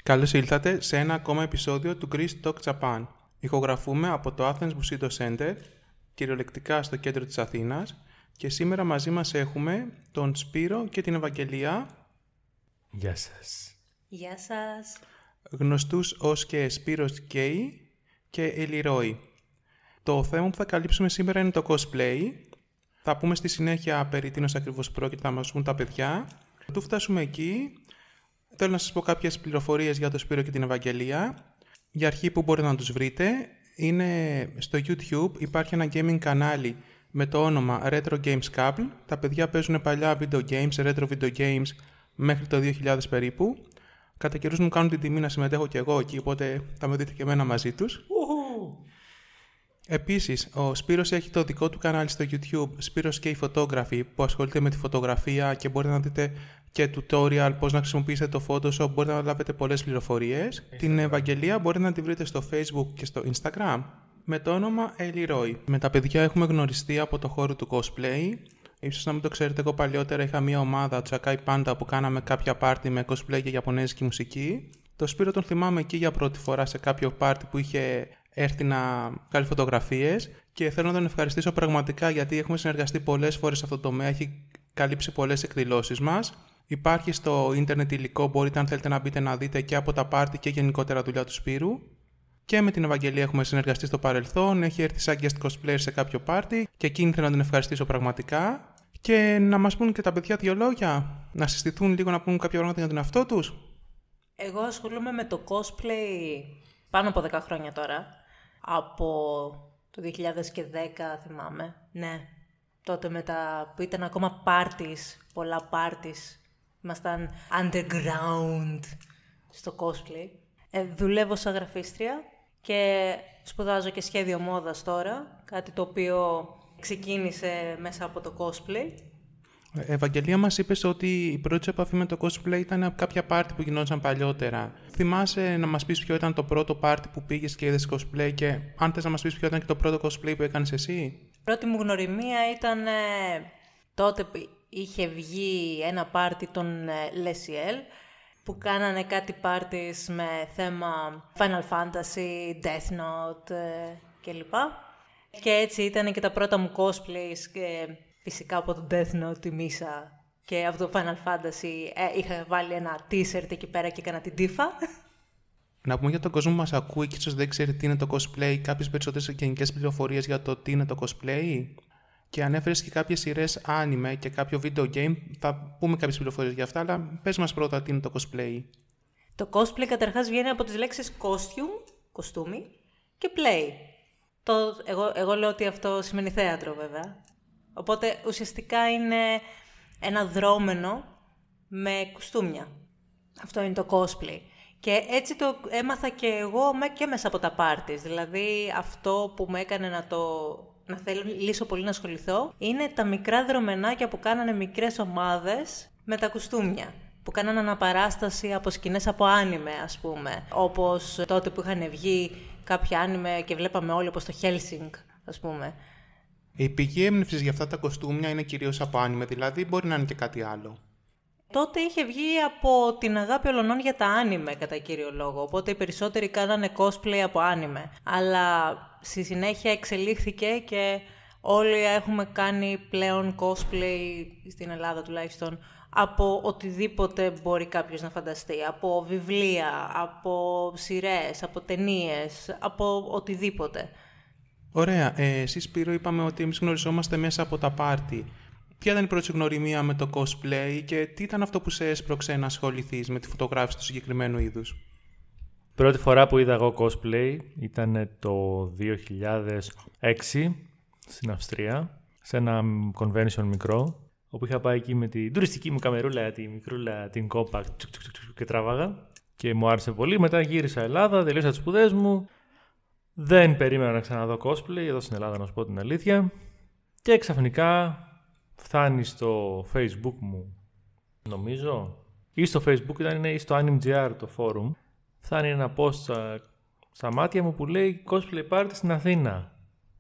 Καλώς ήλθατε σε ένα ακόμα επεισόδιο του Greece Talk Japan. Ηχογραφούμε από το Athens Bushido Center, κυριολεκτικά στο κέντρο της Αθήνας, και σήμερα μαζί μας έχουμε τον Σπύρο και την Ευαγγελία. Γεια σας. Γεια σας. Γνωστούς ως και Σπύρος Γκέι και Ελιρόι. Το θέμα που θα καλύψουμε σήμερα είναι το cosplay. Θα πούμε στη συνέχεια περί τίνος ακριβώς πρόκειται, θα μας πούν τα παιδιά. Πρωτού φτάσουμε εκεί, θέλω να σας πω κάποιες πληροφορίες για τον Σπύρο και την Ευαγγελία. Για αρχή, που μπορείτε να τους βρείτε, είναι στο YouTube, υπάρχει ένα gaming κανάλι με το όνομα Retro Games Couple. Τα παιδιά παίζουν παλιά video games, retro video games μέχρι το 2000 περίπου. Κατά καιρούς μου κάνουν την τιμή να συμμετέχω και εγώ εκεί, οπότε θα με δείτε και εμένα μαζί τους. Επίσης, ο Σπύρος έχει το δικό του κανάλι στο YouTube, Σπύρος K Photography, που ασχολείται με τη φωτογραφία και μπορείτε να δείτε και tutorial πώς να χρησιμοποιήσετε το Photoshop, μπορείτε να λάβετε πολλές πληροφορίες. Την Ευαγγελία μπορείτε να τη βρείτε στο Facebook και στο Instagram με το όνομα Ellie. Με τα παιδιά έχουμε γνωριστεί από το χώρο του cosplay. Ίσως να μην το ξέρετε, εγώ παλιότερα είχα μια ομάδα, Tsakai Panda, που κάναμε κάποια πάρτι με cosplay και ιαπωνέζικη μουσική. Το Σπύρο τον θυμάμαι εκεί για πρώτη φορά σε κάποιο πάρτι που είχε έρθει να βγάλει φωτογραφίες, και θέλω να τον ευχαριστήσω πραγματικά γιατί έχουμε συνεργαστεί πολλές φορές σε αυτό το τομέα, έχει καλύψει πολλές εκδηλώσεις μας. Υπάρχει στο ίντερνετ υλικό, μπορείτε αν θέλετε να μπείτε να δείτε και από τα πάρτι και γενικότερα δουλειά του Σπύρου. Και με την Ευαγγελία έχουμε συνεργαστεί στο παρελθόν, έχει έρθει σαν guest cosplayer σε κάποιο πάρτι και εκείνη θέλω να την ευχαριστήσω πραγματικά. Και να μας πούν και τα παιδιά δύο λόγια, να συστηθούν λίγο, να πούν κάποια πράγματα για τον εαυτό τους. Εγώ ασχολούμαι με το cosplay πάνω από 10 χρόνια τώρα. Από το 2010 θυμάμαι. Ναι, τότε που ήταν ακόμα parties, πολλά parties. Ήμασταν underground στο cosplay. Δουλεύω σαν γραφίστρια και σπουδάζω και σχέδιο μόδας τώρα. Κάτι το οποίο ξεκίνησε μέσα από το cosplay. Ευαγγελία, μας είπες ότι η πρώτη επαφή με το cosplay ήταν από κάποια πάρτι που γινόταν παλιότερα. Θυμάσαι να μας πεις ποιο ήταν το πρώτο πάρτι που πήγες και είδες cosplay, και αν θες να μας πεις ποιο ήταν και το πρώτο cosplay που έκανες εσύ? Η πρώτη μου γνωριμία ήταν τότε που είχε βγει ένα πάρτι των Lesiel, που κάνανε κάτι πάρτις με θέμα Final Fantasy, Death Note κλπ. Και έτσι ήταν και τα πρώτα μου cosplays, και φυσικά από το Death Note τη Μίσα και από το Final Fantasy είχα βάλει ένα t-shirt εκεί πέρα και έκανα την τύφα. Να πούμε για τον κόσμο που μας ακούει και ίσως δεν ξέρει τι είναι το cosplay, κάποιες περισσότερες γενικές πληροφορίες για το τι είναι το cosplay. Και ανέφερες και κάποιες σειρές anime και κάποιο video game, θα πούμε κάποιες πληροφορίες για αυτά, αλλά πες μας πρώτα τι είναι το cosplay. Το cosplay καταρχάς βγαίνει από τις λέξεις costume, κοστούμι, και play. Εγώ λέω ότι αυτό σημαίνει θέατρο βέβαια. Οπότε ουσιαστικά είναι ένα δρόμενο με κουστούμια. Αυτό είναι το cosplay. Και έτσι το έμαθα και εγώ και μέσα από τα πάρτις. Δηλαδή αυτό που με έκανε να θέλω λύσω πολύ να ασχοληθώ είναι τα μικρά δρομενάκια που κάνανε μικρές ομάδες με τα κουστούμια. Που κάνανε αναπαράσταση από σκηνές από άνιμε, ας πούμε. Όπως τότε που είχαν βγει κάποια άνιμε και βλέπαμε όλοι, όπως το Hellsing, ας πούμε. Η πηγή έμπνευσης για αυτά τα κοστούμια είναι κυρίως από άνιμε, δηλαδή μπορεί να είναι και κάτι άλλο. Τότε είχε βγει από την αγάπη ολονών για τα άνιμε κατά κύριο λόγο, οπότε οι περισσότεροι κάνανε cosplay από άνιμε. Αλλά στη συνέχεια εξελίχθηκε και όλοι έχουμε κάνει πλέον cosplay, στην Ελλάδα τουλάχιστον, από οτιδήποτε μπορεί κάποιος να φανταστεί. Από βιβλία, από σειρές, από ταινίες, από οτιδήποτε. Ωραία. Εσύ, Σπύρο, είπαμε ότι εμείς γνωριζόμαστε μέσα από τα πάρτι. Ποια ήταν η πρώτη γνωριμία με το cosplay και τι ήταν αυτό που σε έσπρωξε να ασχοληθείς με τη φωτογράφηση του συγκεκριμένου είδους? Πρώτη φορά που είδα εγώ cosplay ήταν το 2006 στην Αυστρία, σε ένα convention μικρό, όπου είχα πάει εκεί με την τουριστική μου καμερούλα, τη μικρούλα, την compact, και τράβαγα και μου άρεσε πολύ. Μετά γύρισα Ελλάδα, τελείωσα τις σπουδές μου. Δεν περίμενα να ξαναδώ cosplay εδώ στην Ελλάδα, να σου πω την αλήθεια. Και ξαφνικά φτάνει στο Facebook μου, νομίζω, ή στο Facebook ήταν, ή στο AnimeGR το forum. Φτάνει ένα post στα μάτια μου που λέει cosplay party στην Αθήνα.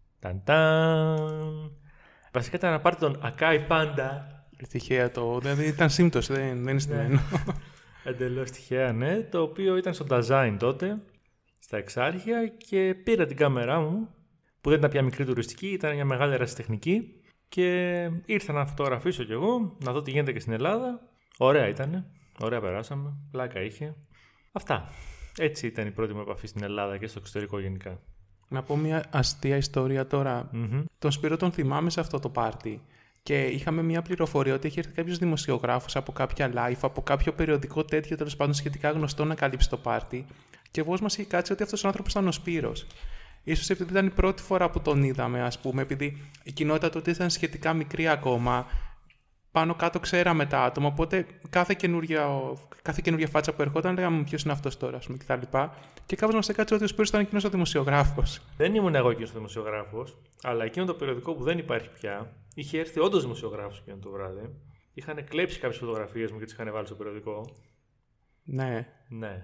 Ταν. Βασικά ήταν ένα πάρτι των Akai Panda. Τυχαία δηλαδή ήταν σύμπτωση, δεν είναι στημένο. Εντελώς τυχαία, ναι. Το οποίο ήταν στο design τότε, στα εξάρχεια, και πήρα την κάμερά μου, που δεν ήταν πια μικρή τουριστική, ήταν μια μεγάλη ερασιτεχνική, και ήρθα να φωτογραφίσω κι εγώ, να δω τι γίνεται και στην Ελλάδα. Ωραία ήτανε, ωραία περάσαμε, πλάκα είχε. Αυτά. Έτσι ήταν η πρώτη μου επαφή στην Ελλάδα και στο εξωτερικό γενικά. Να πω μια αστεία ιστορία τώρα. Τον Σπύρο τον θυμάμαι σε αυτό το πάρτι. Και είχαμε μια πληροφορία ότι έχει έρθει κάποιος δημοσιογράφος από κάποια live, από κάποιο περιοδικό τέτοιο, τέλος πάντων σχετικά γνωστό, να καλύψει το πάρτι. Και εγώ μας είχε κάτσει ότι αυτός ο άνθρωπος ήταν ο Σπύρος. Ίσως επειδή ήταν η πρώτη φορά που τον είδαμε, ας πούμε, επειδή η κοινότητα τότε ήταν σχετικά μικρή ακόμα. Πάνω κάτω ξέραμε τα άτομα, οπότε κάθε καινούργια φάτσα που ερχόταν λέγαμε ποιος είναι αυτός τώρα, ας πούμε, κτλ. Και κάπως μας έκατσε ότι ο Σπύρος ήταν εκείνος ο δημοσιογράφος. Δεν ήμουν εγώ εκείνος ο δημοσιογράφος, αλλά εκείνο το περιοδικό που δεν υπάρχει πια, είχε έρθει όντως δημοσιογράφος εκείνο το βράδυ. Είχαν κλέψει κάποιες φωτογραφίες μου και τις είχαν βάλει στο περιοδικό. Ναι. Ναι.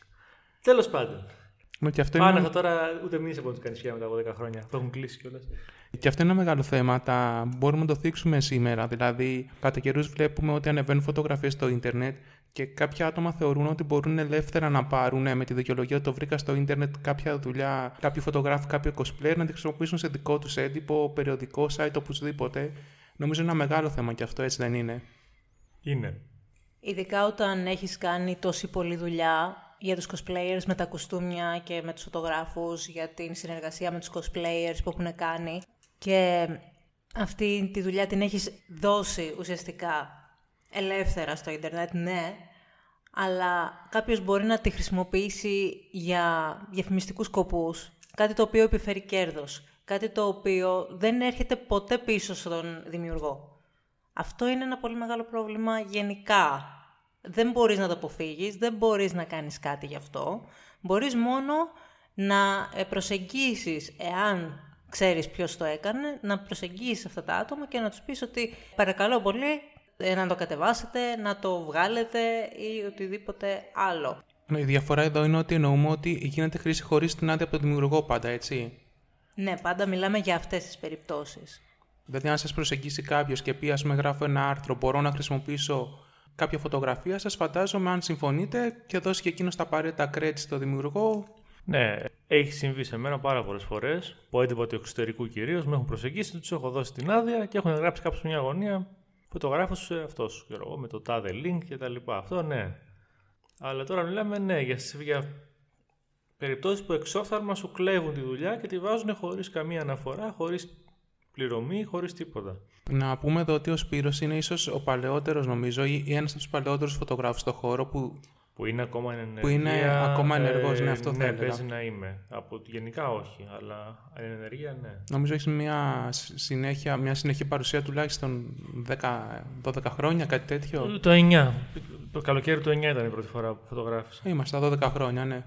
Τέλος πάντων. Και αυτό Πάνε είναι... αυτά τώρα, ούτε εμείς από ό,τι κάνεις πια μετά από 10 χρόνια. Το έχουν κλείσει κιόλας. Και αυτό είναι ένα μεγάλο θέμα. Μπορούμε να το θίξουμε σήμερα. Δηλαδή, κατά καιρούς βλέπουμε ότι ανεβαίνουν φωτογραφίες στο ίντερνετ και κάποια άτομα θεωρούν ότι μπορούν ελεύθερα να πάρουν με τη δικαιολογία ότι το βρήκα στο ίντερνετ κάποια δουλειά, κάποιο φωτογράφο, κάποιο cosplayer, να τη χρησιμοποιήσουν σε δικό τους έντυπο, περιοδικό, site, οπουδήποτε. Νομίζω είναι ένα μεγάλο θέμα και αυτό, έτσι δεν είναι? Είναι. Ειδικά όταν έχεις κάνει τόση πολλή δουλειά για τους cosplayers με τα κουστούμια και με τους φωτογράφους, για την συνεργασία με τους cosplayers που έχουν κάνει, και αυτή τη δουλειά την έχεις δώσει ουσιαστικά ελεύθερα στο ίντερνετ, ναι, αλλά κάποιος μπορεί να τη χρησιμοποιήσει για διαφημιστικούς σκοπούς, κάτι το οποίο επιφέρει κέρδος, κάτι το οποίο δεν έρχεται ποτέ πίσω στον δημιουργό. Αυτό είναι ένα πολύ μεγάλο πρόβλημα γενικά. Δεν μπορείς να το αποφύγεις, δεν μπορείς να κάνεις κάτι γι' αυτό. Μπορείς μόνο να προσεγγίσεις, εάν ξέρεις ποιος το έκανε, να προσεγγίσεις αυτά τα άτομα και να τους πεις ότι παρακαλώ πολύ να το κατεβάσετε, να το βγάλετε ή οτιδήποτε άλλο. Η διαφορά εδώ είναι ότι εννοούμε ότι γίνεται χρήση χωρίς την άδεια από τον δημιουργό πάντα, έτσι. Ναι, πάντα μιλάμε για αυτές τις περιπτώσεις. Δηλαδή, αν σας προσεγγίσει κάποιος και πει, ας πούμε, γράφω ένα άρθρο, μπορώ να χρησιμοποιήσω κάποια φωτογραφία σας, φαντάζομαι, αν συμφωνείτε, και δώσει και εκείνος τα απαραίτητα credits στο δημιουργό. Ναι, έχει συμβεί σε μένα πάρα πολλές φορές. Από έντυπο του εξωτερικού κυρίως με έχουν προσεγγίσει, τους έχω δώσει την άδεια και έχουν γράψει κάποιος μια γωνία φωτογράφος αυτός, με το τάδε link κτλ. Αυτό ναι. Αλλά τώρα μιλάμε, ναι, για περιπτώσεις που εξόφθαλμα σου κλέβουν τη δουλειά και τη βάζουν χωρίς καμία αναφορά, χωρίς πληρωμή, χωρίς τίποτα. Να πούμε εδώ ότι ο Σπύρος είναι ίσως ο παλαιότερος, νομίζω, ή ένας από τους παλαιότερους φωτογράφους στον χώρο που είναι ακόμα ενεργός. Που είναι ακόμα ενεργός, ναι, αυτό ναι, θα έλεγα. παίζει να είμαι. Γενικά όχι, αλλά εν ενεργεία ναι. Νομίζω έχει μια συνεχή παρουσία τουλάχιστον 10-12 χρόνια, κάτι τέτοιο. Το 9. Το καλοκαίρι του 9 ήταν η πρώτη φορά που φωτογράφησα. Είμαστε 12 χρόνια, ναι.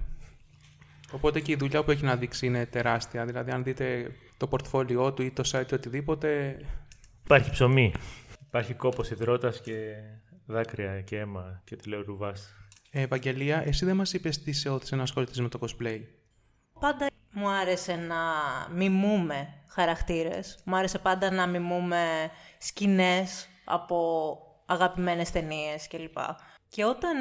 Οπότε και η δουλειά που έχει να δείξει είναι τεράστια. Δηλαδή, αν δείτε το πορτφόλιό του ή το site ή οτιδήποτε. Υπάρχει ψωμί. Υπάρχει κόπος υδρότας και δάκρυα και αίμα και τηλεορουβάς. Ευαγγελία, εσύ δεν μας είπες τι σε όθησε να ασχοληθείς με το cosplay. Πάντα μου άρεσε να μιμούμε χαρακτήρες. Μου άρεσε πάντα να μιμούμε σκηνές από αγαπημένες ταινίες κλπ. Και όταν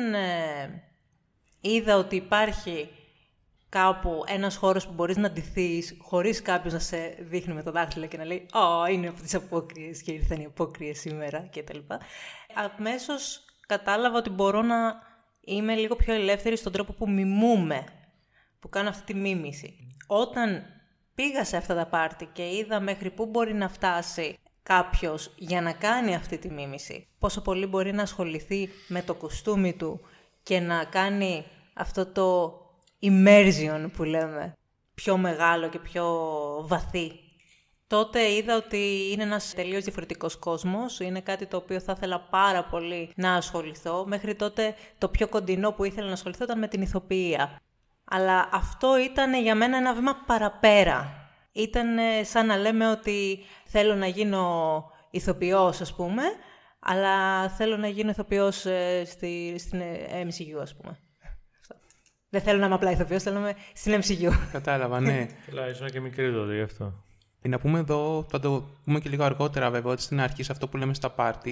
είδα ότι υπάρχει κάπου ένας χώρος που μπορείς να ντυθείς χωρίς κάποιος να σε δείχνει με το δάχτυλο και να λέει είναι από τις απόκριες και ήρθαν οι απόκριες σήμερα κτλ. Αμέσως κατάλαβα ότι μπορώ να είμαι λίγο πιο ελεύθερη στον τρόπο που μιμούμε, που κάνω αυτή τη μίμηση. Όταν πήγα σε αυτά τα πάρτι και είδα μέχρι πού μπορεί να φτάσει κάποιος για να κάνει αυτή τη μίμηση, πόσο πολύ μπορεί να ασχοληθεί με το κοστούμι του και να κάνει αυτό το immersion που λέμε, πιο μεγάλο και πιο βαθύ, τότε είδα ότι είναι ένας τελείως διαφορετικός κόσμος, είναι κάτι το οποίο θα ήθελα πάρα πολύ να ασχοληθώ. Μέχρι τότε το πιο κοντινό που ήθελα να ασχοληθώ ήταν με την ηθοποιία. Αλλά αυτό ήταν για μένα ένα βήμα παραπέρα. Ήταν σαν να λέμε ότι θέλω να γίνω ηθοποιός, ας πούμε, αλλά θέλω να γίνω ηθοποιός στην MCU, ας πούμε. Δεν θέλω να είμαι απλά ηθοποιός, θέλω να είμαι στην MCU. Κατάλαβα, ναι. Ήσουν και μικρή τότε γι' αυτό. Να πούμε εδώ, θα το πούμε και λίγο αργότερα βέβαια, ότι στην αρχή σε αυτό που λέμε στα πάρτι,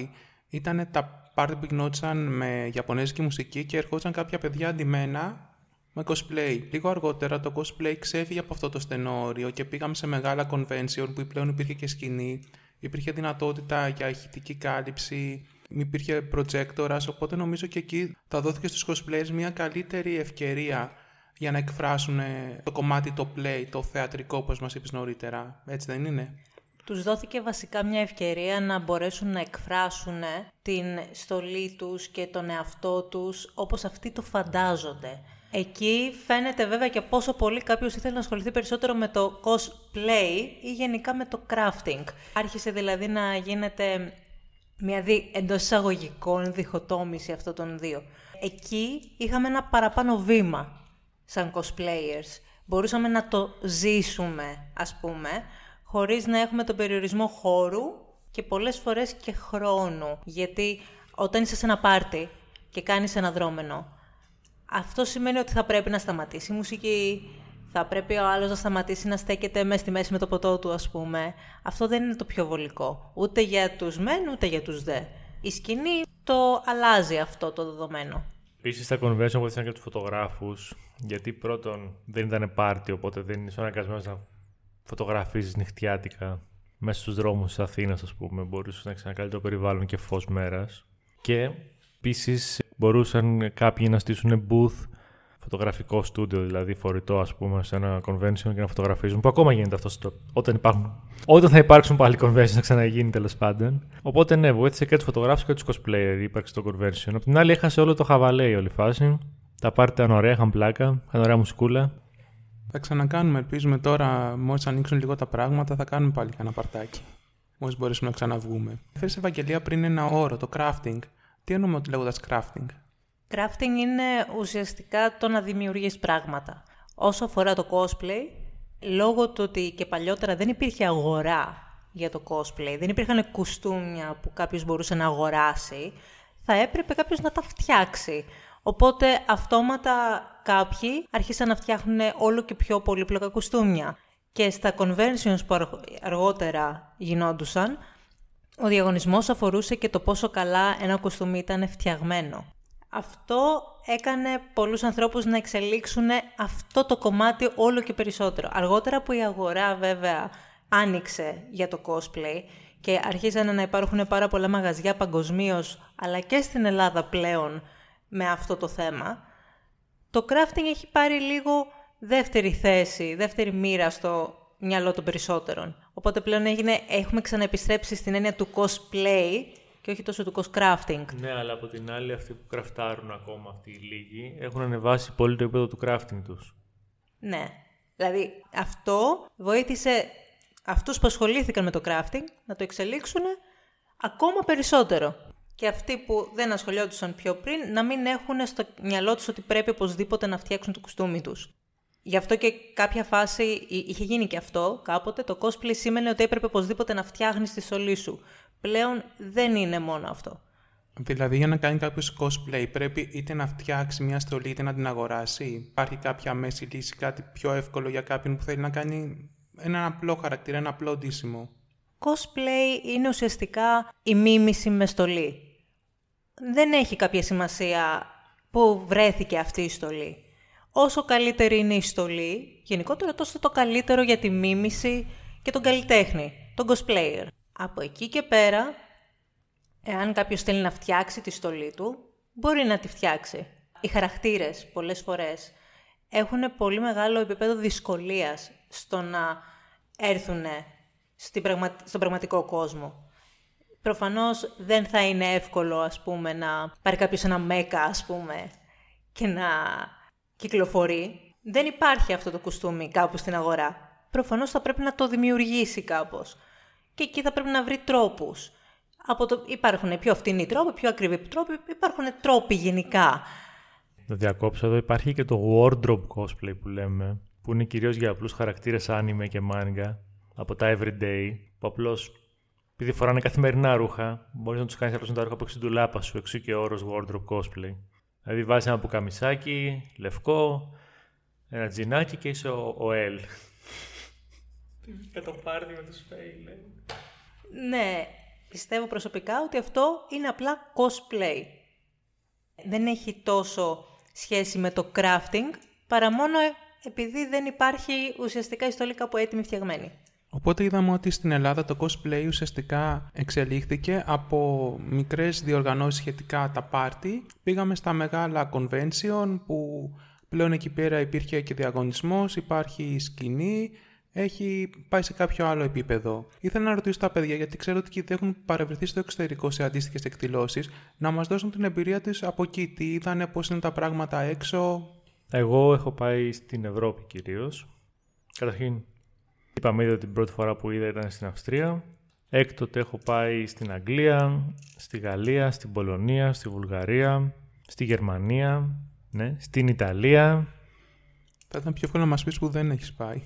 ήταν τα πάρτι που γινόντουσαν με ιαπωνέζικη μουσική και ερχόντουσαν κάποια παιδιά αντιμένα με cosplay. Λίγο αργότερα το cosplay ξέφυγε από αυτό το στενό όριο και πήγαμε σε μεγάλα convention που πλέον υπήρχε και σκηνή, υπήρχε δυνατότητα για ηχητική κάλυψη, υπήρχε projectorας, οπότε νομίζω και εκεί θα δόθηκε στους cosplayers μια καλύτερη ευκαιρία για να εκφράσουν το κομμάτι, το play, το θεατρικό, όπως μας είπες νωρίτερα. Έτσι δεν είναι? Τους δόθηκε βασικά μια ευκαιρία να μπορέσουν να εκφράσουν την στολή τους και τον εαυτό τους όπως αυτοί το φαντάζονται. Εκεί φαίνεται βέβαια και πόσο πολύ κάποιος ήθελε να ασχοληθεί περισσότερο με το cosplay ή γενικά με το crafting. Άρχισε δηλαδή να γίνεται μια εντός εισαγωγικών διχοτόμηση αυτών των δύο. Εκεί είχαμε ένα παραπάνω βήμα σαν cosplayers. Μπορούσαμε να το ζήσουμε, ας πούμε, χωρίς να έχουμε τον περιορισμό χώρου και πολλές φορές και χρόνου. Γιατί όταν είσαι σε ένα πάρτι και κάνεις ένα δρόμενο, αυτό σημαίνει ότι θα πρέπει να σταματήσει η μουσική, θα πρέπει ο άλλος να σταματήσει να στέκεται μέσα στη μέση με το ποτό του, ας πούμε. Αυτό δεν είναι το πιο βολικό, ούτε για τους μεν, ούτε για τους δε. Η σκηνή το αλλάζει αυτό το δεδομένο. Επίσης, στα convention βοήθησαν και τους φωτογράφους, γιατί πρώτον δεν ήταν πάρτι, οπότε δεν είσαι αναγκασμένος να φωτογραφίζεις νυχτιάτικα μέσα στους δρόμους της Αθήνας, ας πούμε. Μπορούσες να έχεις ένα καλύτερο περιβάλλον και φως μέρας. Και επίσης μπορούσαν κάποιοι να στήσουν booth, φωτογραφικό στούντιο, δηλαδή φορητό, ας πούμε, σε ένα convention και να φωτογραφίζουν. Που ακόμα γίνεται αυτό όταν θα υπάρξουν πάλι convention, θα ξαναγίνει τέλος πάντων. Οπότε ναι, βοήθησε και τους φωτογράφους και τους cosplayer η ύπαρξη στο convention. Απ' την άλλη, έχασε όλο το χαβαλέ η όλη φάση. Τα πάρτι ήταν ωραία, είχαν πλάκα, είχαν ωραία μουσικούλα. Θα ξανακάνουμε, ελπίζουμε τώρα, μόλις ανοίξουν λίγο τα πράγματα, θα κάνουμε πάλι κανένα παρτάκι. Μόλις μπορέσουμε να ξαναβγούμε. Έφερες, Ευαγγελία, πριν ένα όρο, το crafting. Τι εννοούμε λέγοντας crafting? Crafting είναι ουσιαστικά το να δημιουργείς πράγματα. Όσο αφορά το cosplay, λόγω του ότι και παλιότερα δεν υπήρχε αγορά για το cosplay, δεν υπήρχαν κουστούμια που κάποιος μπορούσε να αγοράσει, θα έπρεπε κάποιος να τα φτιάξει. Οπότε αυτόματα κάποιοι άρχισαν να φτιάχνουν όλο και πιο πολύπλοκα κουστούμια. Και στα conventions που αργότερα γινόντουσαν, ο διαγωνισμός αφορούσε και το πόσο καλά ένα κουστούμι ήταν φτιαγμένο. Αυτό έκανε πολλούς ανθρώπους να εξελίξουν αυτό το κομμάτι όλο και περισσότερο. Αργότερα που η αγορά βέβαια άνοιξε για το cosplay και αρχίσαν να υπάρχουν πάρα πολλά μαγαζιά παγκοσμίως, αλλά και στην Ελλάδα πλέον με αυτό το θέμα, το crafting έχει πάρει λίγο δεύτερη θέση, δεύτερη μοίρα στο μυαλό των περισσότερων. Οπότε πλέον έχουμε ξαναεπιστρέψει στην έννοια του cosplay και όχι τόσο του crafting. Ναι, αλλά από την άλλη αυτοί που κραφτάρουν ακόμα αυτοί οι λίγοι έχουν ανεβάσει πολύ το επίπεδο του crafting τους. Ναι, δηλαδή αυτό βοήθησε αυτούς που ασχολήθηκαν με το crafting να το εξελίξουν ακόμα περισσότερο. Και αυτοί που δεν ασχολιόντουσαν πιο πριν να μην έχουν στο μυαλό τους ότι πρέπει οπωσδήποτε να φτιάξουν το κουστούμι τους. Γι' αυτό και κάποια φάση είχε γίνει και αυτό κάποτε. Το cosplay σήμαινε ότι έπρεπε οπωσδήποτε να φτιάχνεις τη στολή σου. Πλέον δεν είναι μόνο αυτό. Δηλαδή, για να κάνει κάποιος cosplay, πρέπει είτε να φτιάξει μια στολή είτε να την αγοράσει. Υπάρχει κάποια μέση λύση, κάτι πιο εύκολο για κάποιον που θέλει να κάνει έναν απλό χαρακτήρα, ένα απλό ντύσιμο? Cosplay είναι ουσιαστικά η μίμηση με στολή. Δεν έχει κάποια σημασία που βρέθηκε αυτή η στολή. Όσο καλύτερη είναι η στολή, γενικότερα τόσο το καλύτερο για τη μίμηση και τον καλλιτέχνη, τον cosplayer. Από εκεί και πέρα, εάν κάποιος θέλει να φτιάξει τη στολή του, μπορεί να τη φτιάξει. Οι χαρακτήρες πολλές φορές έχουν πολύ μεγάλο επίπεδο δυσκολίας στο να έρθουν στον πραγματικό κόσμο. Προφανώς δεν θα είναι εύκολο, ας πούμε, να πάρει κάποιος ένα μέκα, ας πούμε, και να κυκλοφορεί. Δεν υπάρχει αυτό το κουστούμι κάπου στην αγορά. Προφανώς θα πρέπει να το δημιουργήσει κάπως. Και εκεί θα πρέπει να βρει τρόπους. Υπάρχουν πιο φτηνοί τρόποι, πιο ακριβοί τρόποι, υπάρχουν τρόποι γενικά. Να διακόψω εδώ, υπάρχει και το wardrobe cosplay που λέμε, που είναι κυρίως για απλούς χαρακτήρες anime και manga, από τα everyday, που απλώς επειδή φοράνε καθημερινά ρούχα, μπορείς να τους κάνεις απλώς με τα ρούχα που έχεις στην τουλάπα σου, εξού και ο όρος wardrobe cosplay. Δηλαδή βάζεις ένα πουκαμισάκι, λευκό, ένα τζινάκι και είσαι ο L. Και το πάρτι με το σπέι, λέει. Ναι, πιστεύω προσωπικά ότι αυτό είναι απλά cosplay. Δεν έχει τόσο σχέση με το crafting, παρά μόνο επειδή δεν υπάρχει ουσιαστικά η στολή κάπου έτοιμη φτιαγμένη. Οπότε είδαμε ότι στην Ελλάδα το cosplay ουσιαστικά εξελίχθηκε από μικρές διοργανώσεις σχετικά τα πάρτι. Πήγαμε στα μεγάλα convention που πλέον εκεί πέρα υπήρχε και διαγωνισμός, υπάρχει σκηνή, έχει πάει σε κάποιο άλλο επίπεδο. Ήθελα να ρωτήσω τα παιδιά, γιατί ξέρω ότι έχουν παρευρεθεί στο εξωτερικό σε αντίστοιχες εκδηλώσεις, να μας δώσουν την εμπειρία τους από εκεί. Τι είδανε, πώς είναι τα πράγματα έξω. Εγώ έχω πάει στην Ευρώπη κυρίως. Καταρχήν, είπαμε ήδη ότι την πρώτη φορά που είδα ήταν στην Αυστρία. Έκτοτε έχω πάει στην Αγγλία, στη Γαλλία, στην Πολωνία, στη Βουλγαρία, στη Γερμανία, ναι, στην Ιταλία. Θα ήταν πιο εύκολο να μας πεις που δεν έχεις πάει.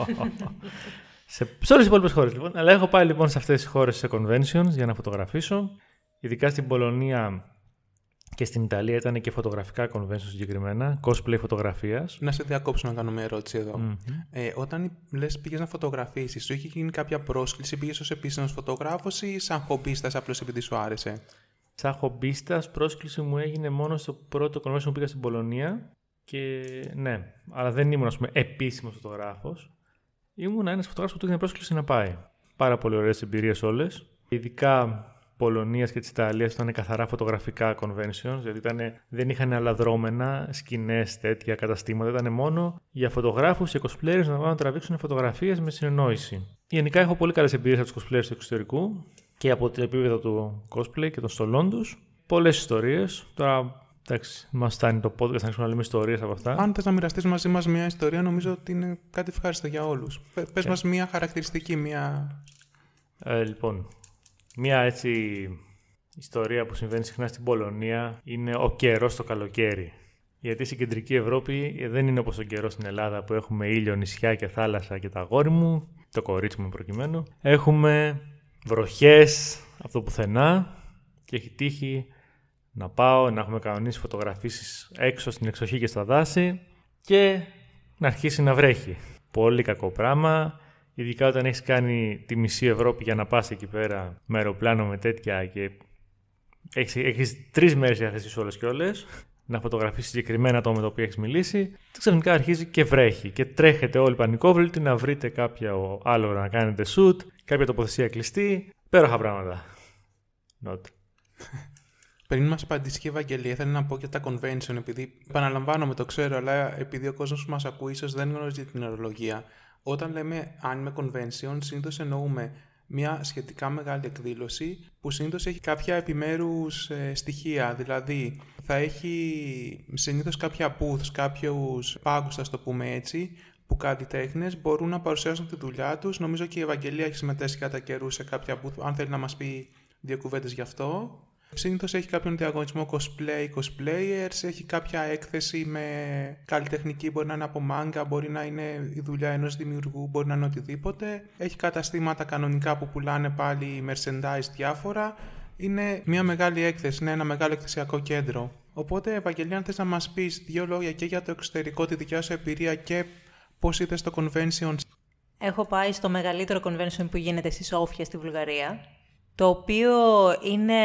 σε όλες τις υπόλοιπες χώρες λοιπόν. Αλλά έχω πάει λοιπόν σε αυτές τις χώρες σε conventions για να φωτογραφίσω. Ειδικά στην Πολωνία και στην Ιταλία ήταν και φωτογραφικά conventions συγκεκριμένα, cosplay φωτογραφίας. Να σε διακόψω να κάνω μια ερώτηση εδώ. Όταν λες πήγες να φωτογραφίσεις, σου είχε γίνει κάποια πρόσκληση, πήγες ως επίσημος φωτογράφος ή σαν χομπίστας απλώς επειδή σου άρεσε? Σαν χομπίστας πρόσκληση μου έγινε μόνο στο πρώτο convention που πήγα στην Πολωνία. Και ναι, αλλά δεν ήμουν, ας πούμε, επίσημος φωτογράφος. Ήμουν ένας φωτογράφος που του έγινε πρόσκληση να πάει. Πάρα πολύ ωραίες εμπειρίες όλες. Ειδικά Πολωνίας και της Ιταλίας ήταν καθαρά φωτογραφικά conventions, γιατί δεν είχαν άλλα δρόμενα, σκηνές, τέτοια καταστήματα. Ήταν μόνο για φωτογράφους και cosplayers να πάνε να τραβήξουν φωτογραφίες με συνεννόηση. Γενικά έχω πολύ καλές εμπειρίες από τους cosplayers του εξωτερικού και από το επίπεδο του cosplay και των στολών τους. Πολλές ιστορίες. Τώρα, εντάξει, μας φτάνει το podcast να αρχίσουμε να λέμε ιστορίες από αυτά. Αν θες να μοιραστείς μαζί μας μια ιστορία, νομίζω ότι είναι κάτι ευχάριστο για όλους. Πες μας μια χαρακτηριστική, μια. Λοιπόν, μια έτσι ιστορία που συμβαίνει συχνά στην Πολωνία είναι ο καιρός το καλοκαίρι. Γιατί στην κεντρική Ευρώπη δεν είναι όπως ο καιρός στην Ελλάδα που έχουμε ήλιο, νησιά και θάλασσα και τα αγόρι μου, το κορίτσι μου προκειμένου. Έχουμε βροχές από το πουθενά και έχει τύχει να πάω, να έχουμε κανονίσει φωτογραφίσεις έξω στην εξοχή και στα δάση και να αρχίσει να βρέχει. Πολύ κακό πράγμα, ειδικά όταν έχεις κάνει τη μισή Ευρώπη για να πας εκεί πέρα με αεροπλάνο, με τέτοια και έχεις 3 μέρες για θέσεις όλες και όλες να φωτογραφίσεις συγκεκριμένα άτομα με το οποίο έχεις μιλήσει και ξαφνικά αρχίζει και βρέχει και τρέχετε όλοι πανικόβλητοι να βρείτε κάποιο άλλο να κάνετε shoot, κάποια τοποθεσία κλειστή, υπέροχα πράγματα. Not. Πριν μας απαντήσει και η Ευαγγελία, θέλω να πω για τα convention, επειδή επαναλαμβάνομαι, το ξέρω, αλλά επειδή ο κόσμος που μας ακούει ίσως δεν γνωρίζει την ορολογία. Όταν λέμε anime convention, συνήθως εννοούμε μια σχετικά μεγάλη εκδήλωση που συνήθως έχει κάποια επιμέρους στοιχεία. Δηλαδή, θα έχει συνήθως κάποια booths, κάποιους πάγκους, θα το πούμε έτσι, που καλλιτέχνες μπορούν να παρουσιάσουν τη δουλειά τους. Νομίζω και η Ευαγγελία έχει συμμετέσχει κατά καιρού σε κάποια booth, αν θέλει να μας πει 2 κουβέντες γι' αυτό. Συνήθως έχει κάποιον διαγωνισμό cosplayers, έχει κάποια έκθεση με καλλιτεχνική, μπορεί να είναι από manga, μπορεί να είναι η δουλειά ενός δημιουργού, μπορεί να είναι οτιδήποτε. Έχει καταστήματα κανονικά που πουλάνε πάλι merchandise διάφορα. Είναι μια μεγάλη έκθεση, είναι ένα μεγάλο εκθεσιακό κέντρο. Οπότε, Ευαγγελία, αν θες να μας πεις 2 λόγια και για το εξωτερικό, τη δικιά σου εμπειρία και πώς είδες το convention. Έχω πάει στο μεγαλύτερο convention που γίνεται στη Σόφια, στη Βουλγαρία, το οποίο είναι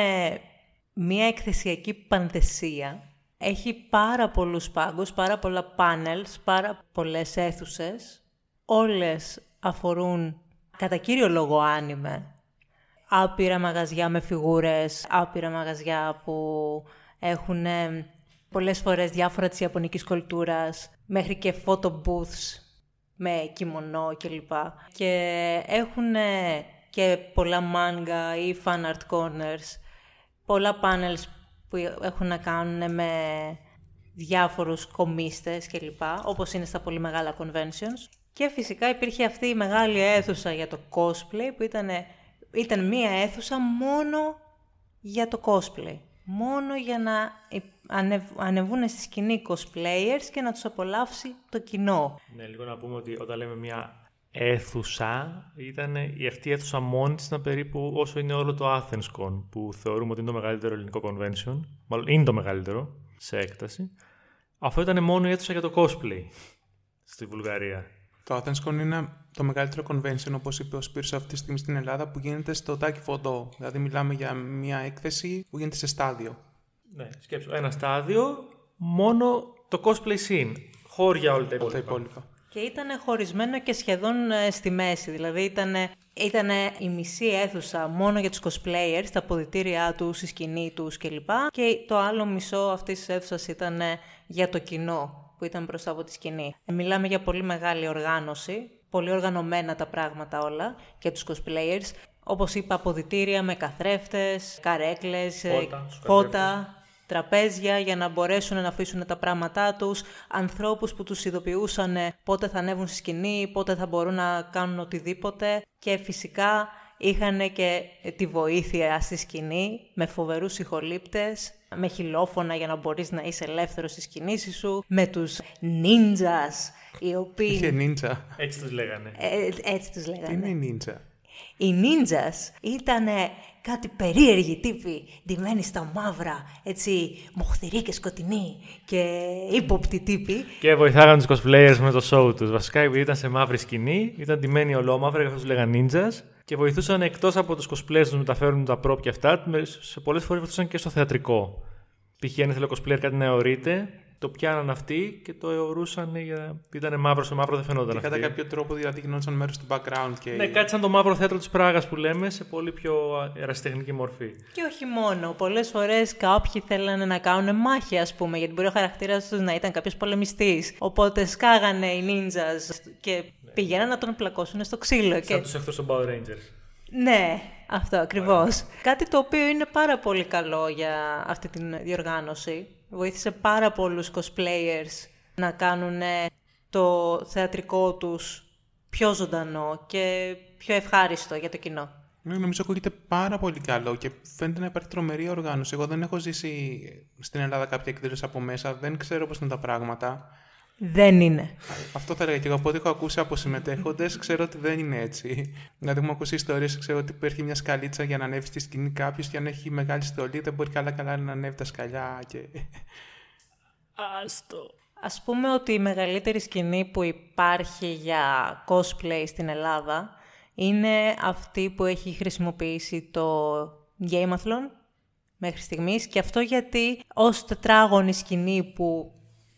μια εκθεσιακή πανθεσία. Έχει πάρα πολλούς πάγκους, πάρα πολλά panels, πάρα πολλές αίθουσες. Όλες αφορούν κατά κύριο λόγο άνιμε. Άπειρα μαγαζιά με φιγούρες, άπειρα μαγαζιά που έχουν πολλές φορές διάφορα της ιαπωνικής κουλτούρας, μέχρι και photo booths με κιμονό κλπ. Και έχουν και πολλά manga ή fan art corners, πολλά panels που έχουν να κάνουν με διάφορους κομίστες κλπ, όπως είναι στα πολύ μεγάλα conventions. Και φυσικά υπήρχε αυτή η μεγάλη αίθουσα για το cosplay, που ήταν μία αίθουσα μόνο για το cosplay. Μόνο για να ανεβούν στη σκηνή cosplayers και να τους απολαύσει το κοινό. Ναι, λίγο να πούμε ότι όταν λέμε μία αίθουσα, ήταν η αυτή αίθουσα μόνη της περίπου όσο είναι όλο το AthensCon, που θεωρούμε ότι είναι το μεγαλύτερο ελληνικό convention. Μάλλον είναι το μεγαλύτερο σε έκταση. Αυτό ήταν μόνο η αίθουσα για το cosplay στη Βουλγαρία. Το AthensCon είναι το μεγαλύτερο convention, όπως είπε ο Σπύρος αυτή τη στιγμή στην Ελλάδα, που γίνεται στο Τάκι Φοντό. Δηλαδή μιλάμε για μια έκθεση που γίνεται σε στάδιο. Ναι, σκέψου. Ένα στάδιο, μόνο το cosplay scene. Χώρια όλα τα υπόλοιπα. Και ήταν χωρισμένο και σχεδόν στη μέση. Δηλαδή ήταν η μισή αίθουσα μόνο για τους cosplayers, τα αποδυτήριά τους, η σκηνή τους κλπ. Και το άλλο μισό αυτής της αίθουσας ήταν για το κοινό που ήταν μπροστά από τη σκηνή. Μιλάμε για πολύ μεγάλη οργάνωση, πολύ οργανωμένα τα πράγματα όλα για τους cosplayers. Όπως είπα, αποδυτήρια με καθρέφτες, καρέκλες, φώτα, τραπέζια για να μπορέσουν να αφήσουν τα πράγματά τους, ανθρώπους που τους ειδοποιούσαν πότε θα ανέβουν στη σκηνή, πότε θα μπορούν να κάνουν οτιδήποτε και φυσικά είχαν και τη βοήθεια στη σκηνή με φοβερούς ηχολήπτες, με χιλόφωνα για να μπορείς να είσαι ελεύθερος στις κινήσεις σου, με τους νίντζας οι οποίοι... Είχε νίντζα. Έτσι τους λέγανε. Έτσι τους λέγανε. Τι είναι η νίντζα? Οι νίντζας ήταν κάτι περίεργοι τύποι, ντυμένοι στα μαύρα, έτσι μοχθηροί και σκοτεινοί και ύποπτοι τύποι. Και βοηθάγαν τους cosplayers με το show τους. Βασικά, επειδή ήταν σε μαύρη σκηνή, ήταν ντυμένοι ολόμαυρα, γι' αυτό τους λέγαν ninjas. Και βοηθούσαν εκτός από τους cosplayers τους μεταφέρουν τα prop και αυτά, σε πολλές φορές βοηθούσαν και στο θεατρικό. Π.χ. αν ήθελε ο cosplayer κάτι να αιωρείται, το πιάναν αυτοί και το αιωρούσαν για... Ήταν μαύρο σε μαύρο, δεν φαινόταν. Και κατά κάποιο τρόπο δηλαδή γινόταν μέρος του background. Και... Ναι, κάτι σαν το μαύρο θέατρο της Πράγας που λέμε, σε πολύ πιο ερασιτεχνική μορφή. Και όχι μόνο. Πολλές φορές κάποιοι θέλανε να κάνουν μάχη, ας πούμε, γιατί μπορεί ο χαρακτήρας τους να ήταν κάποιος πολεμιστής. Οπότε σκάγανε οι ninjas και πηγαίναν να τον πλακώσουν στο ξύλο. Σαν τους εχθρούς των Power Rangers. Ναι, αυτό ακριβώς. Κάτι το οποίο είναι πάρα πολύ καλό για αυτή τη διοργάνωση. Βοήθησε πάρα πολλούς cosplayers να κάνουν το θεατρικό τους πιο ζωντανό και πιο ευχάριστο για το κοινό. Νομίζω ακούγεται πάρα πολύ καλό και φαίνεται να υπάρχει τρομερή οργάνωση. Εγώ δεν έχω ζήσει στην Ελλάδα κάποια εκδήλωση από μέσα, δεν ξέρω πώς είναι τα πράγματα. Δεν είναι. Αυτό θα έλεγα και εγώ. Από ό,τι έχω ακούσει από συμμετέχοντες, ξέρω ότι δεν είναι έτσι. Δηλαδή, έχω ακούσει ιστορίες, ξέρω ότι υπάρχει μια σκαλίτσα για να ανέβει στη σκηνή κάποιος και αν έχει μεγάλη στολή, δεν μπορεί καλά να ανέβει τα σκαλιά. Και... Άστο. Ας πούμε ότι η μεγαλύτερη σκηνή που υπάρχει για cosplay στην Ελλάδα είναι αυτή που έχει χρησιμοποιήσει το Gameathlon μέχρι στιγμής. Και αυτό γιατί ως τετράγωνη σκηνή που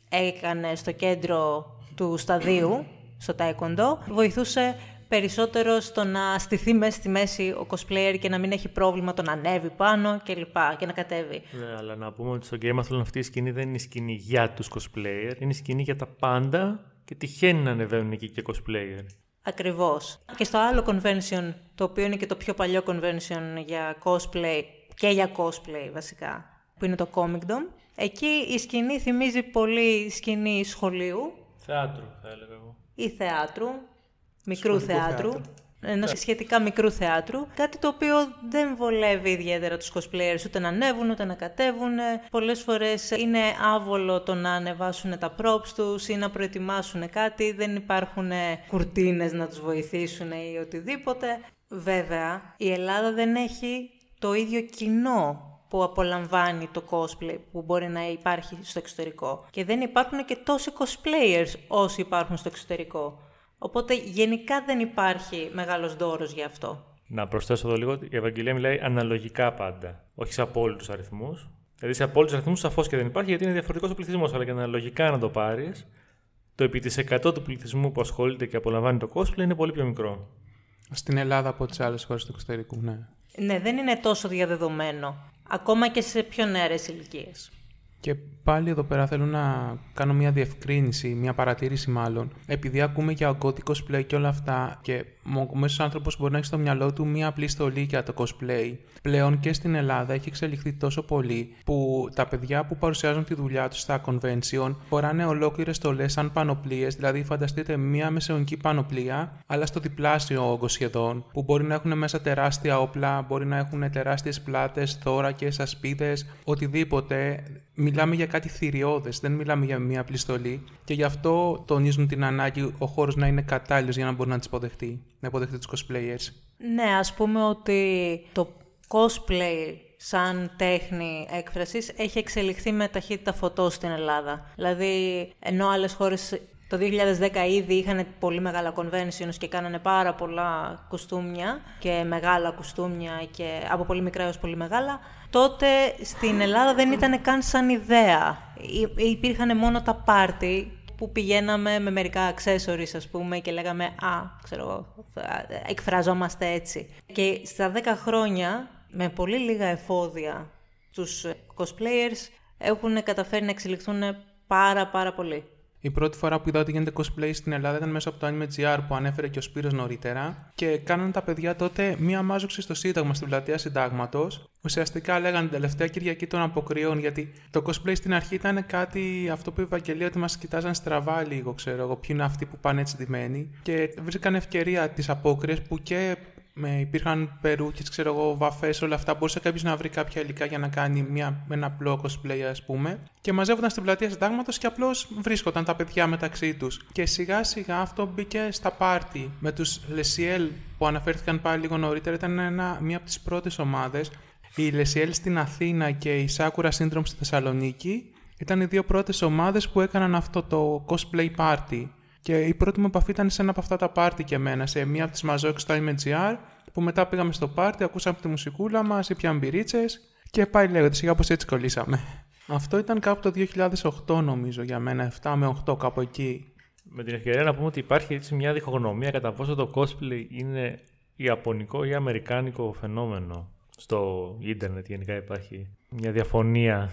έκανε στο κέντρο του σταδίου, στο Taekwondo, βοηθούσε περισσότερο στο να στηθεί μέσα στη μέση ο cosplayer και να μην έχει πρόβλημα το να ανέβει πάνω και να κατέβει. Ναι, αλλά να πούμε ότι στο Game Athlon αυτή η σκηνή δεν είναι η σκηνή για τους cosplayer, είναι η σκηνή για τα πάντα και τυχαίνει να ανεβαίνουν εκεί και cosplayer. Ακριβώς. Και στο άλλο convention, το οποίο είναι και το πιο παλιό convention για cosplay και για cosplay βασικά, που είναι το Comicdom, εκεί η σκηνή θυμίζει πολύ σκηνή σχολείου. Θεάτρου, θα έλεγα εγώ. Ή θεάτρου, μικρού θεάτρου. Ενός σχετικά μικρού θεάτρου. Κάτι το οποίο δεν βολεύει ιδιαίτερα τους cosplayers ούτε να ανέβουν ούτε να κατέβουν. Πολλές φορές είναι άβολο το να ανεβάσουν τα props τους ή να προετοιμάσουν κάτι. Δεν υπάρχουν κουρτίνες να τους βοηθήσουν ή οτιδήποτε. Βέβαια, η Ελλάδα δεν έχει το ίδιο κοινό που απολαμβάνει το cosplay που μπορεί να υπάρχει στο εξωτερικό. Και δεν υπάρχουν και τόσοι cosplayers όσοι υπάρχουν στο εξωτερικό. Οπότε γενικά δεν υπάρχει μεγάλος δώρος γι' αυτό. Να προσθέσω εδώ λίγο, η Ευαγγελία μιλάει αναλογικά πάντα, όχι σε απόλυτους αριθμούς. Δηλαδή σε απόλυτους αριθμούς σαφώς και δεν υπάρχει γιατί είναι διαφορετικός ο πληθυσμός, αλλά και αναλογικά να το πάρεις, το επί της 100 του πληθυσμού που ασχολείται και απολαμβάνει το cosplay είναι πολύ πιο μικρό. Στην Ελλάδα από τις άλλες χώρες του εξωτερικού, ναι. Ναι, δεν είναι τόσο διαδεδομένο. Ακόμα και σε πιο νεαρές ηλικίες. Και πάλι εδώ πέρα θέλω να κάνω μια διευκρίνηση, μια παρατήρηση μάλλον. Επειδή ακούμε για gothic cosplay και όλα αυτά και ο μέσος άνθρωπος μπορεί να έχει στο μυαλό του μια απλή στολή για το cosplay. Πλέον και στην Ελλάδα έχει εξελιχθεί τόσο πολύ που τα παιδιά που παρουσιάζουν τη δουλειά τους στα convention φοράνε ολόκληρες στολές σαν πανοπλίες, δηλαδή φανταστείτε μια μεσαιωνική πανοπλία, αλλά στο διπλάσιο όγκο σχεδόν, που μπορεί να έχουν μέσα τεράστια όπλα, μπορεί να έχουν τεράστιες πλάτες, θώρακες, ασπίδες, οτιδήποτε. Μιλάμε για κάτι θηριώδες, δεν μιλάμε για μια απλή στολή και γι' αυτό τονίζουν την ανάγκη ο χώρος να είναι κατάλληλος για να μπορεί να τις υποδεχτεί, να υποδεχτεί τους cosplayers. Ναι, ας πούμε ότι το cosplay σαν τέχνη έκφρασης έχει εξελιχθεί με ταχύτητα φωτός στην Ελλάδα. Δηλαδή, ενώ άλλες χώρες Το 2010 ήδη είχαν πολύ μεγάλα conventions και κάνανε πάρα πολλά κοστούμια και μεγάλα κοστούμια και από πολύ μικρά έως πολύ μεγάλα. Τότε στην Ελλάδα δεν ήταν καν σαν ιδέα. Υπήρχαν μόνο τα πάρτι που πηγαίναμε με μερικά accessories, ας πούμε, και λέγαμε εκφραζόμαστε έτσι. Και στα 10 χρόνια, με πολύ λίγα εφόδια, τους cosplayers έχουν καταφέρει να εξελιχθούν πάρα πολύ. Η πρώτη φορά που είδα ότι γίνεται cosplay στην Ελλάδα ήταν μέσα από το Anime.gr που ανέφερε και ο Σπύρος νωρίτερα και κάνανε τα παιδιά τότε μία μάζοξη στο Σύνταγμα, στην πλατεία Συντάγματος. Ουσιαστικά λέγανε την τελευταία Κυριακή των Αποκριών, γιατί το cosplay στην αρχή ήταν κάτι, αυτό που είπε η Ευαγγελία, ότι μας κοιτάζαν στραβά λίγο, ξέρω εγώ, ποιοι είναι αυτοί που πάνε έτσι ντυμένοι. Και βρίσκαν ευκαιρία τις απόκριες που και υπήρχαν περούκες, ξέρω εγώ, βαφές, όλα αυτά. Μπορούσε κάποιος να βρει κάποια υλικά για να κάνει ένα απλό cosplay, ας πούμε. Και μαζεύονταν στην πλατεία Συντάγματος και απλώς βρίσκονταν τα παιδιά μεταξύ τους. Και σιγά σιγά αυτό μπήκε στα πάρτι. Με τους Λεσιέλ που αναφέρθηκαν πάλι λίγο νωρίτερα, ήταν μία από τις πρώτες ομάδες. Η Λεσιέλ στην Αθήνα και η Sakura Syndrome στη Θεσσαλονίκη ήταν οι δύο πρώτες ομάδες που έκαναν αυτό το cosplay party. Και η πρώτη μου επαφή ήταν σε ένα από αυτά τα πάρτι και εμένα, σε μία από τις μαζόξεις στο Anime.gr, που μετά πήγαμε στο πάρτι, ακούσαμε τη μουσικούλα μας, ήπιαμε μπυρίτσες και πάει λέγοντας, σιγά πως έτσι κολλήσαμε. Αυτό ήταν κάπου το 2008 νομίζω για μένα, 7 με 8 κάπου εκεί. Με την ευκαιρία να πούμε ότι υπάρχει έτσι μια διχογνωμία κατά πόσο το cosplay είναι ιαπωνικό ή αμερικάνικο φαινόμενο. Στο ίντερνετ γενικά υπάρχει μια διαφωνία.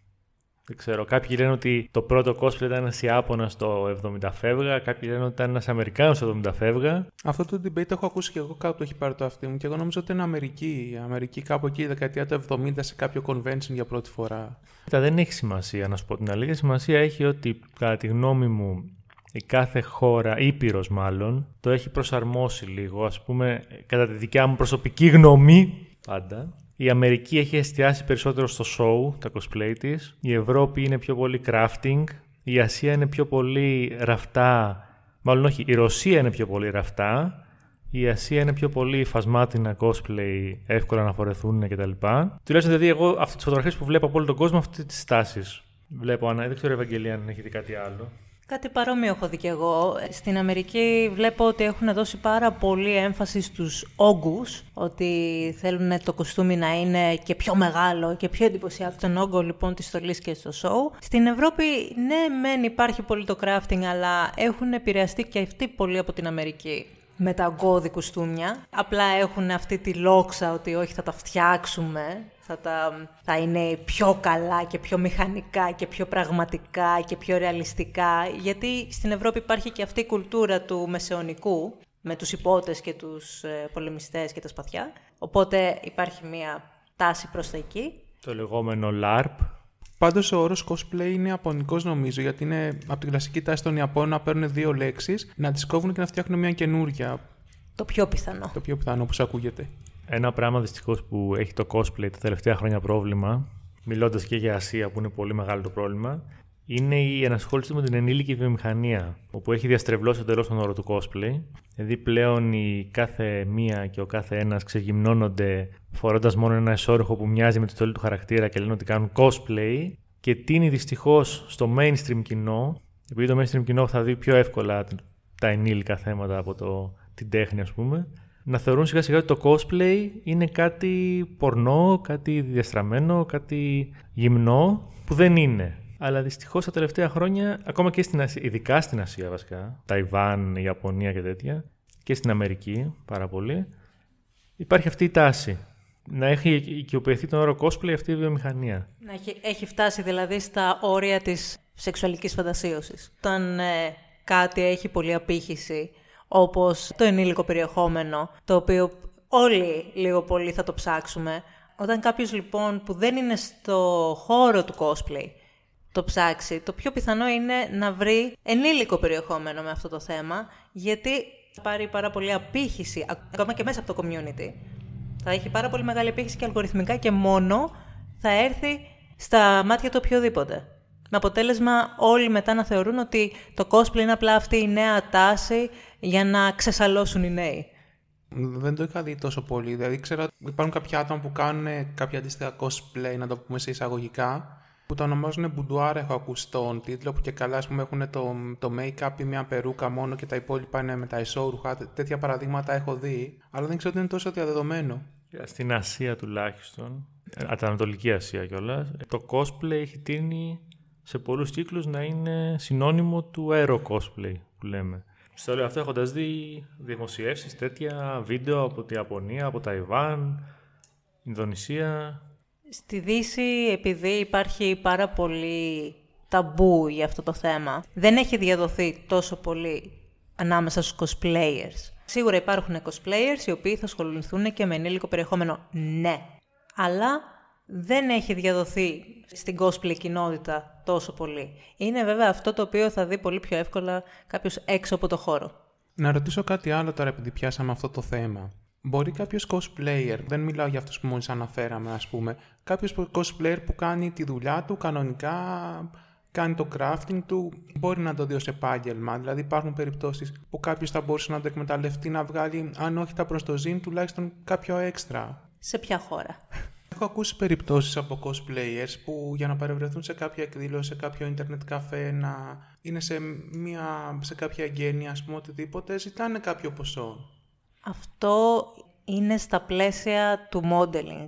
Δεν ξέρω. Κάποιοι λένε ότι το πρώτο cosplay ήταν ένας Ιάπωνας το 70 φεύγα, κάποιοι λένε ότι ήταν ένας Αμερικάνος το 70 φεύγα. Αυτό το debate το έχω ακούσει και εγώ, κάπου το έχει πάρει το αυτί μου και εγώ νομίζω ότι είναι Αμερική. Η Αμερική κάπου εκεί, η δεκαετία του 70, σε κάποιο convention για πρώτη φορά. Δεν έχει σημασία, να σου πω την αλήθεια. Σημασία έχει ότι, κατά τη γνώμη μου, η κάθε χώρα, ήπειρος μάλλον, το έχει προσαρμόσει λίγο. Ας πούμε, κατά τη δικιά μου προσωπική γνώμη, πάντα. Η Αμερική έχει εστιάσει περισσότερο στο show, τα cosplay της. Η Ευρώπη είναι πιο πολύ crafting. Η Ασία είναι πιο πολύ ραφτά. Μάλλον όχι, η Ρωσία είναι πιο πολύ ραφτά. Η Ασία είναι πιο πολύ φασμάτινα cosplay, εύκολα να φορεθούν κτλ. Τουλάχιστον δηλαδή εγώ αυτές τις φωτογραφίες που βλέπω από όλο τον κόσμο, αυτές τις στάσεις. Βλέπω, δεν ξέρω, Ευαγγελία, αν έχει δει κάτι άλλο. Κάτι παρόμοιο έχω δει και εγώ. Στην Αμερική βλέπω ότι έχουν δώσει πάρα πολύ έμφαση στους όγκους, ότι θέλουν το κοστούμι να είναι και πιο μεγάλο και πιο εντυπωσιακό. Τον όγκο λοιπόν της στολής και στο show. Στην Ευρώπη, ναι, μεν υπάρχει πολύ το crafting, αλλά έχουν επηρεαστεί και αυτοί πολύ από την Αμερική με τα ογκώδη κουστούμια. Απλά έχουν αυτή τη λόξα ότι όχι, θα τα φτιάξουμε, θα είναι πιο καλά και πιο μηχανικά και πιο πραγματικά και πιο ρεαλιστικά, γιατί στην Ευρώπη υπάρχει και αυτή η κουλτούρα του μεσαιωνικού, με τους υπότες και τους πολεμιστές και τα σπαθιά, οπότε υπάρχει μια τάση προς τα εκεί. Το λεγόμενο LARP. Πάντως ο όρος cosplay είναι ιαπωνικός νομίζω, γιατί είναι από την κλασική τάση των Ιαπώνων να παίρνουν δύο λέξεις, να τις κόβουν και να φτιάχνουν μια καινούρια. Το πιο πιθανό. Το πιο πιθανό, όπως ακούγεται. Ένα πράγμα δυστυχώς που έχει το cosplay τα τελευταία χρόνια πρόβλημα, μιλώντας και για Ασία που είναι πολύ μεγάλο το πρόβλημα, είναι η ενασχόληση με την ενήλικη βιομηχανία, όπου έχει διαστρεβλώσει εντελώς τον όρο του cosplay. Δηλαδή πλέον η κάθε μία και ο κάθε ένας ξεγυμνώνονται φορώντας μόνο ένα εσώρουχο που μοιάζει με τη στολή του χαρακτήρα και λένε ότι κάνουν cosplay, και τίνει δυστυχώς στο mainstream κοινό, επειδή το mainstream κοινό θα δει πιο εύκολα τα ενήλικα θέματα από την τέχνη, ας πούμε, να θεωρούν σιγά σιγά ότι το cosplay είναι κάτι πορνό, κάτι διαστραμμένο, κάτι γυμνό, που δεν είναι. Αλλά δυστυχώς τα τελευταία χρόνια, ακόμα και στην Ασία, ειδικά στην Ασία βασικά, Ταϊβάν, η Ιαπωνία και τέτοια, και στην Αμερική πάρα πολύ, υπάρχει αυτή η τάση. Να έχει οικειοποιηθεί τον όρο cosplay αυτή η βιομηχανία. Έχει φτάσει δηλαδή στα όρια της σεξουαλικής φαντασίωσης. Όταν κάτι έχει πολλή απήχηση, όπως το ενήλικο περιεχόμενο, το οποίο όλοι λίγο πολύ θα το ψάξουμε. Όταν κάποιος λοιπόν που δεν είναι στο χώρο του cosplay το ψάξει, το πιο πιθανό είναι να βρει ενήλικο περιεχόμενο με αυτό το θέμα, γιατί θα πάρει πάρα πολύ απήχηση, ακόμα και μέσα από το community. Θα έχει πάρα πολύ μεγάλη απήχηση και αλγοριθμικά και μόνο θα έρθει στα μάτια του οποιοδήποτε. Με αποτέλεσμα όλοι μετά να θεωρούν ότι το cosplay είναι απλά αυτή η νέα τάση για να ξεσαλώσουν οι νέοι. Δεν το είχα δει τόσο πολύ. Δηλαδή ξέρω ότι υπάρχουν κάποια άτομα που κάνουν κάποια αντίστοιχα cosplay, να το πούμε σε εισαγωγικά, που το ονομάζουν μπουντουάρ, έχω ακούσει τον τίτλο, που και καλά ας πούμε έχουν το make-up ή μια περούκα μόνο και τα υπόλοιπα είναι με τα ισόρουχα. Τέτοια παραδείγματα έχω δει, αλλά δεν ξέρω ότι είναι τόσο διαδεδομένο. Στην Ασία τουλάχιστον, Ανατολική Ασία κιόλας, το cosplay έχει τείνει σε πολλούς κύκλους να είναι συνώνυμο του aero cosplay που λέμε. Στο λέω αυτό έχοντας δει δημοσιεύσεις, τέτοια βίντεο από την Ιαπωνία, από Ταϊβάν, Ινδονησία. Στη Δύση, επειδή υπάρχει πάρα πολύ ταμπού για αυτό το θέμα, δεν έχει διαδοθεί τόσο πολύ ανάμεσα στους cosplayers. Σίγουρα υπάρχουν cosplayers οι οποίοι θα ασχοληθούν και με ενήλικο περιεχόμενο, ναι. Αλλά δεν έχει διαδοθεί στην cosplay κοινότητα τόσο πολύ. Είναι βέβαια αυτό το οποίο θα δει πολύ πιο εύκολα κάποιος έξω από το χώρο. Να ρωτήσω κάτι άλλο τώρα, επειδή πιάσαμε αυτό το θέμα. Μπορεί κάποιος cosplayer, δεν μιλάω για αυτούς που μόλις αναφέραμε, ας πούμε, κάποιος cosplayer που κάνει τη δουλειά του κανονικά, κάνει το crafting του, μπορεί να το δει ως επάγγελμα. Δηλαδή υπάρχουν περιπτώσεις που κάποιος θα μπορούσε να το εκμεταλλευτεί, να βγάλει, αν όχι τα προστοζήν, τουλάχιστον κάποιο έξτρα. Σε ποια χώρα? Έχω ακούσει περιπτώσεις από cosplayers που για να παρευρεθούν σε κάποια εκδήλωση, σε κάποιο ίντερνετ καφέ, να είναι σε κάποια εγγένεια, ας πούμε, οτιδήποτε, ζητάνε κάποιο ποσό. Αυτό είναι στα πλαίσια του modeling.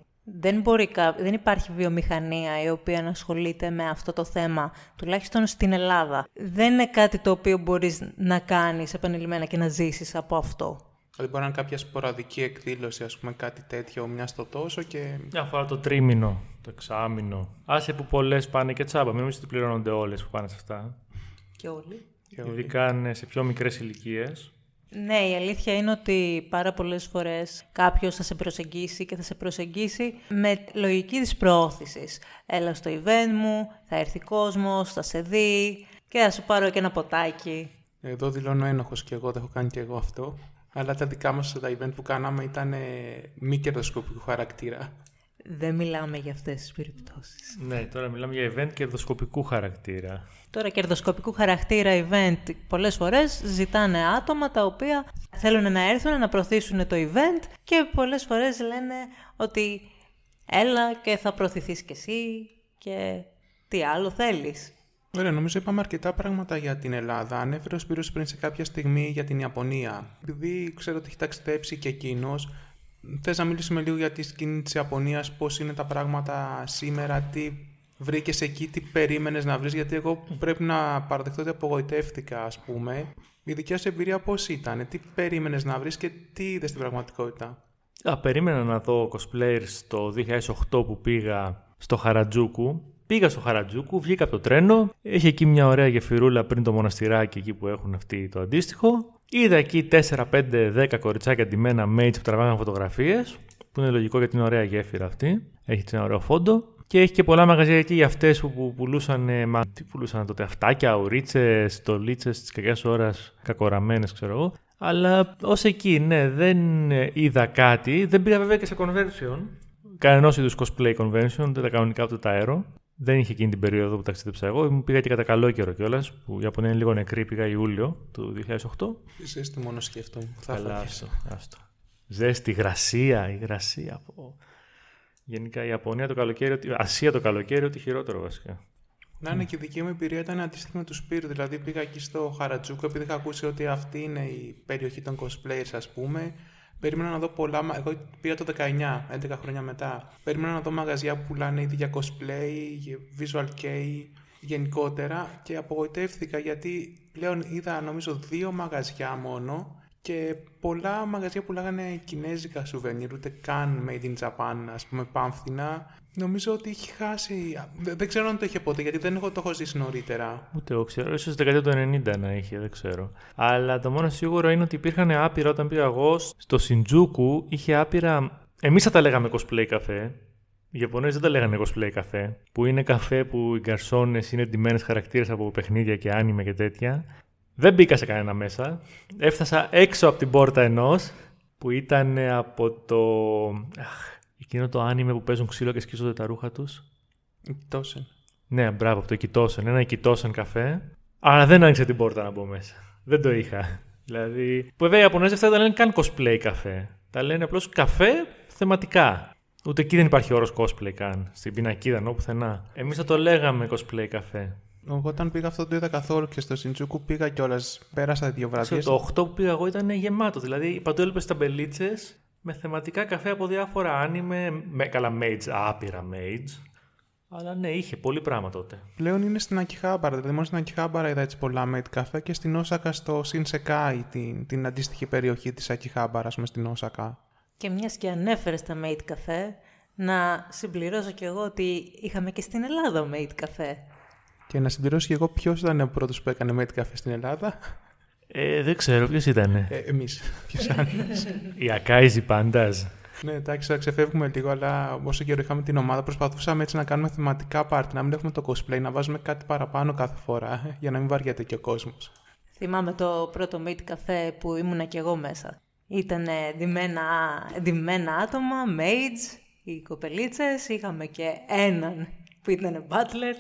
Δεν υπάρχει βιομηχανία η οποία να ασχολείται με αυτό το θέμα, τουλάχιστον στην Ελλάδα. Δεν είναι κάτι το οποίο μπορείς να κάνεις επανειλημμένα και να ζήσεις από αυτό. Δηλαδή μπορεί να είναι κάποια σποραδική εκδήλωση, ας πούμε, κάτι τέτοιο, μια στο τόσο και... Μια φορά το τρίμηνο, το εξάμηνο. Άσε που πολλές πάνε και τσάμπα, μην νομίζεις ότι πληρώνονται όλες που πάνε σε αυτά. Και όλοι. Ειδικά είναι σε πιο μικρές ηλικίες. Ναι, η αλήθεια είναι ότι πάρα πολλές φορές κάποιος θα σε προσεγγίσει και θα σε προσεγγίσει με λογική της προώθησης. Έλα στο event μου, θα έρθει κόσμος, θα σε δει και θα σου πάρω και ένα ποτάκι. Εδώ δηλώνω ένοχος και εγώ, το έχω κάνει και εγώ αυτό. Αλλά τα δικά μας τα event που κάναμε ήταν μη κερδοσκοπικού χαρακτήρα. Δεν μιλάμε για αυτές τις περιπτώσεις. Ναι, τώρα μιλάμε για event κερδοσκοπικού χαρακτήρα. Τώρα κερδοσκοπικού χαρακτήρα event πολλές φορές ζητάνε άτομα τα οποία θέλουν να έρθουν να προωθήσουν το event και πολλές φορές λένε ότι έλα και θα προωθηθείς κι εσύ και τι άλλο θέλεις. Ωραία, νομίζω είπαμε αρκετά πράγματα για την Ελλάδα. Ανέφερε ο Σπύρος πριν σε κάποια στιγμή για την Ιαπωνία. Επειδή ξέρω ότι έχει ταξιδέψει και εκείνος, θες να μιλήσουμε λίγο για τη σκηνή της Ιαπωνίας, πώς είναι τα πράγματα σήμερα, τι βρήκες εκεί, τι περίμενες να βρεις, γιατί εγώ πρέπει να παραδεχτώ ότι απογοητεύτηκα, ας πούμε. Η δικιά σου εμπειρία πώς ήταν, τι περίμενες να βρεις και τι είδες στην πραγματικότητα? Περίμενα να δω cosplayers το 2008 που πήγα στο Χαρατζούκου. Πήγα στο Χαρατζούκου, βγήκα από το τρένο, είχε εκεί μια ωραία γεφυρούλα πριν το μοναστηράκι εκεί που έχουν αυτοί το αντίστοιχο. Είδα εκεί 4, 5, 10 κοριτσάκια ντυμένα mates που τραβάγαν φωτογραφίες, που είναι λογικό γιατί είναι ωραία γέφυρα αυτή, έχει ένα ωραίο φόντο. Και έχει και πολλά μαγαζιά εκεί για αυτές που πουλούσαν, τι πουλούσαν τότε, αυτάκια, ουρίτσες, στολίτσες της κακιάς ώρας, κακοραμένες ξέρω εγώ. Αλλά ως εκεί, ναι, δεν είδα κάτι, δεν πήγα βέβαια και σε convention. Κανενός είδους cosplay convention, δεν τα κανονικά ούτε τα αέρο. Δεν είχε εκείνη την περίοδο που ταξίδεψα εγώ. Μου πήγα και κατά καλό καιρό κιόλας, που η Ιαπωνία είναι λίγο νεκρή, πήγα Ιούλιο του 2008. Ζέστη μόνο σκέφτομαι. Καλά, άστο. Ζέστη, υγρασία. Γενικά η Ιαπωνία το καλοκαίρι, Ασία το καλοκαίρι, ό,τι χειρότερο βασικά. Να είναι και η δική μου εμπειρία ήταν αντίστοιχη με του Σπύρου. Δηλαδή πήγα εκεί στο Χαρατζούκο, επειδή είχα ακούσει ότι αυτή είναι η περιοχή των cosplayers, ας πούμε. Περίμενα να δω πολλά. Εγώ πήγα το 19, 11 χρόνια μετά. Περίμενα να δω μαγαζιά που πουλάνε ήδη για cosplay, για visual kei γενικότερα και απογοητεύτηκα γιατί πλέον είδα νομίζω 2 μαγαζιά μόνο και πολλά μαγαζιά που λέγανε κινέζικα σουβενίρ, ούτε καν made in Japan, ας πούμε, πάμφθηνα. Νομίζω ότι έχει χάσει. Δεν ξέρω αν το είχε ποτέ, γιατί δεν το έχω ζήσει νωρίτερα. Ούτε εγώ ξέρω. Ίσως στη δεκαετία του 90 να είχε, δεν ξέρω. Αλλά το μόνο σίγουρο είναι ότι υπήρχαν άπειρα όταν πήγα εγώ στο Σιντζούκου. Είχε άπειρα. Εμείς θα τα λέγαμε cosplay καφέ. Οι Ιαπωνέζοι δεν τα λέγανε cosplay καφέ. Που είναι καφέ που οι γκαρσόνες είναι ντυμένες χαρακτήρες από παιχνίδια και άνιμε και τέτοια. Δεν μπήκα σε κανένα μέσα. Έφτασα έξω από την πόρτα ενός που ήταν από το. Εκείνο το άνιμε που παίζουν ξύλο και σκίζονται τα ρούχα τους. Ikitosen. Ναι, μπράβο, από το Ikitosen. Ένα Ikitosen καφέ. Αλλά δεν άνοιξε την πόρτα να μπω μέσα. Δεν το είχα. Δηλαδή. Που βέβαια οι Ιαπωνέζοι αυτά δεν τα λένε καν cosplay καφέ. Τα λένε απλώς καφέ θεματικά. Ούτε εκεί δεν υπάρχει όρος cosplay καν. Στην πινακίδα, ενώ πουθενά. Εμείς θα το λέγαμε cosplay καφέ. Εγώ όταν πήγα αυτό δεν το είδα καθόλου και στο Σιντζούκου πήγα κιόλας. Πέρασα 2 βραδιές. Το 8 που πήγα εγώ ήταν γεμάτο. Δηλαδή παντού έλειπες ταμπελίτσες με θεματικά καφέ από διάφορα άνιμε. Καλά, mage, άπειρα mage. Αλλά ναι, είχε πολύ πράγμα τότε. Πλέον είναι στην Ακιχάμπαρα. Δηλαδή, μόνο στην Ακιχάμπαρα είδα έτσι πολλά made καφέ και στην Όσακα στο Σινσεκάι, την αντίστοιχη περιοχή της Ακιχάμπαρα, στην Όσακα. Και μιας και ανέφερες τα made καφέ, να συμπληρώσω κι εγώ ότι είχαμε και στην Ελλάδα made καφέ. Και να συμπληρώσω κι εγώ ποιος ήταν ο πρώτος που έκανε made καφέ στην Ελλάδα. Δεν ξέρω, ποιος ήτανε. Εμείς. Ποιος άλλος. Η Ακάιζη Πάντας. Ναι, εντάξει, θα ξεφεύγουμε λίγο, αλλά όσο καιρό είχαμε την ομάδα, προσπαθούσαμε έτσι να κάνουμε θεματικά πάρτι, να μην έχουμε το cosplay, να βάζουμε κάτι παραπάνω κάθε φορά, για να μην βαριέται και ο κόσμος. Θυμάμαι το πρώτο made καφέ που ήμουνα κι εγώ μέσα. Ήταν ντυμμένα άτομα, maids, οι κοπελίτσες, είχαμε και έναν που ήταν butler,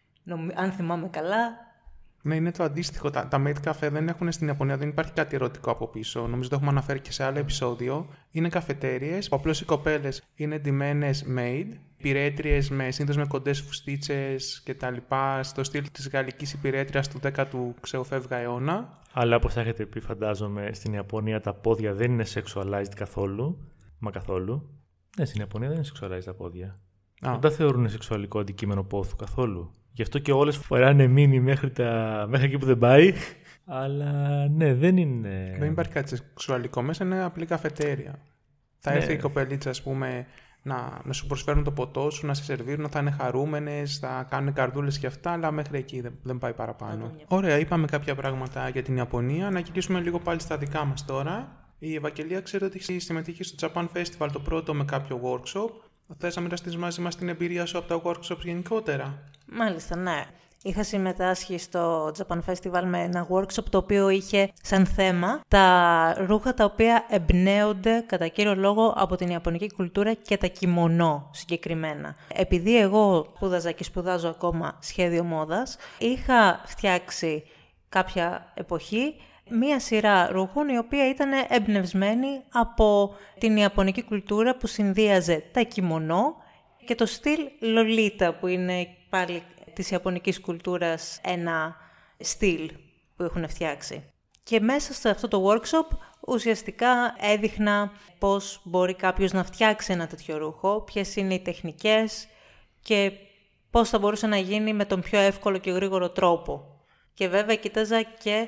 αν θυμάμαι καλά. Ναι, είναι το αντίστοιχο. Τα made καφέ δεν έχουν στην Ιαπωνία, δεν υπάρχει κάτι ερωτικό από πίσω. Νομίζω το έχουμε αναφέρει και σε άλλο επεισόδιο. Είναι καφετέριες, που απλώς οι κοπέλες είναι ντυμένες made, υπηρέτριες συνήθως με κοντές φουστίτσες κτλ. Στο στυλ της γαλλικής υπηρέτριας του 10ου ξεοφεύγα αιώνα. Αλλά όπως έχετε πει, φαντάζομαι, στην Ιαπωνία τα πόδια δεν είναι sexualized καθόλου. Μα καθόλου. Ναι, στην Ιαπωνία δεν είναι sexualized τα πόδια. Δεν τα θεωρούν σεξουαλικό αντικείμενο πόθου καθόλου. Γι' αυτό και όλες φοράνε μίνι μέχρι εκεί που δεν πάει. Αλλά ναι, δεν είναι. Δεν υπάρχει κάτι σεξουαλικό μέσα, είναι απλή καφετέρια. Θα έρθει η κοπελίτσα, ας πούμε, να σου προσφέρουν το ποτό σου, να σε σερβίρουν, θα είναι χαρούμενες, θα κάνουν καρδούλες και αυτά, αλλά μέχρι εκεί δεν πάει παραπάνω. Ωραία, είπαμε κάποια πράγματα για την Ιαπωνία. Να γυρίσουμε λίγο πάλι στα δικά μας τώρα. Η Ευαγγελία ξέρω ότι έχει συμμετείχει στο Japan Festival το πρώτο με κάποιο workshop. Θες να μοιραστείς μαζί μας την εμπειρία σου από τα workshops γενικότερα? Μάλιστα, ναι. Είχα συμμετάσχει στο Japan Festival με ένα workshop το οποίο είχε σαν θέμα τα ρούχα τα οποία εμπνέονται κατά κύριο λόγο από την ιαπωνική κουλτούρα και τα κιμονό συγκεκριμένα. Επειδή εγώ σπούδαζα και σπουδάζω ακόμα σχέδιο μόδας, είχα φτιάξει κάποια εποχή μία σειρά ρούχων η οποία ήταν εμπνευσμένη από την ιαπωνική κουλτούρα που συνδύαζε τα κιμονό και το στυλ λολίτα που είναι πάλι της ιαπωνικής κουλτούρας ένα στυλ που έχουν φτιάξει. Και μέσα σε αυτό το workshop ουσιαστικά έδειχνα πώς μπορεί κάποιος να φτιάξει ένα τέτοιο ρούχο, ποιες είναι οι τεχνικές και πώς θα μπορούσε να γίνει με τον πιο εύκολο και γρήγορο τρόπο. Και βέβαια κοίταζα και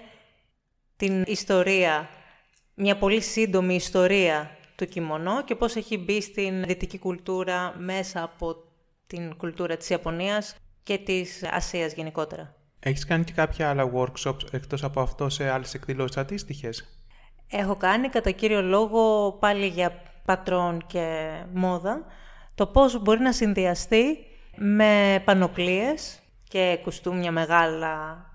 την ιστορία, μια πολύ σύντομη ιστορία του κιμονό και πώς έχει μπει στην δυτική κουλτούρα μέσα από την κουλτούρα της Ιαπωνίας και της Ασίας γενικότερα. Έχεις κάνει και κάποια άλλα workshops εκτός από αυτό σε άλλες εκδηλώσεις αντίστοιχες? Έχω κάνει κατά κύριο λόγο πάλι για πατρόν και μόδα το πώς μπορεί να συνδυαστεί με πανοπλίες και κουστούμια μεγάλα.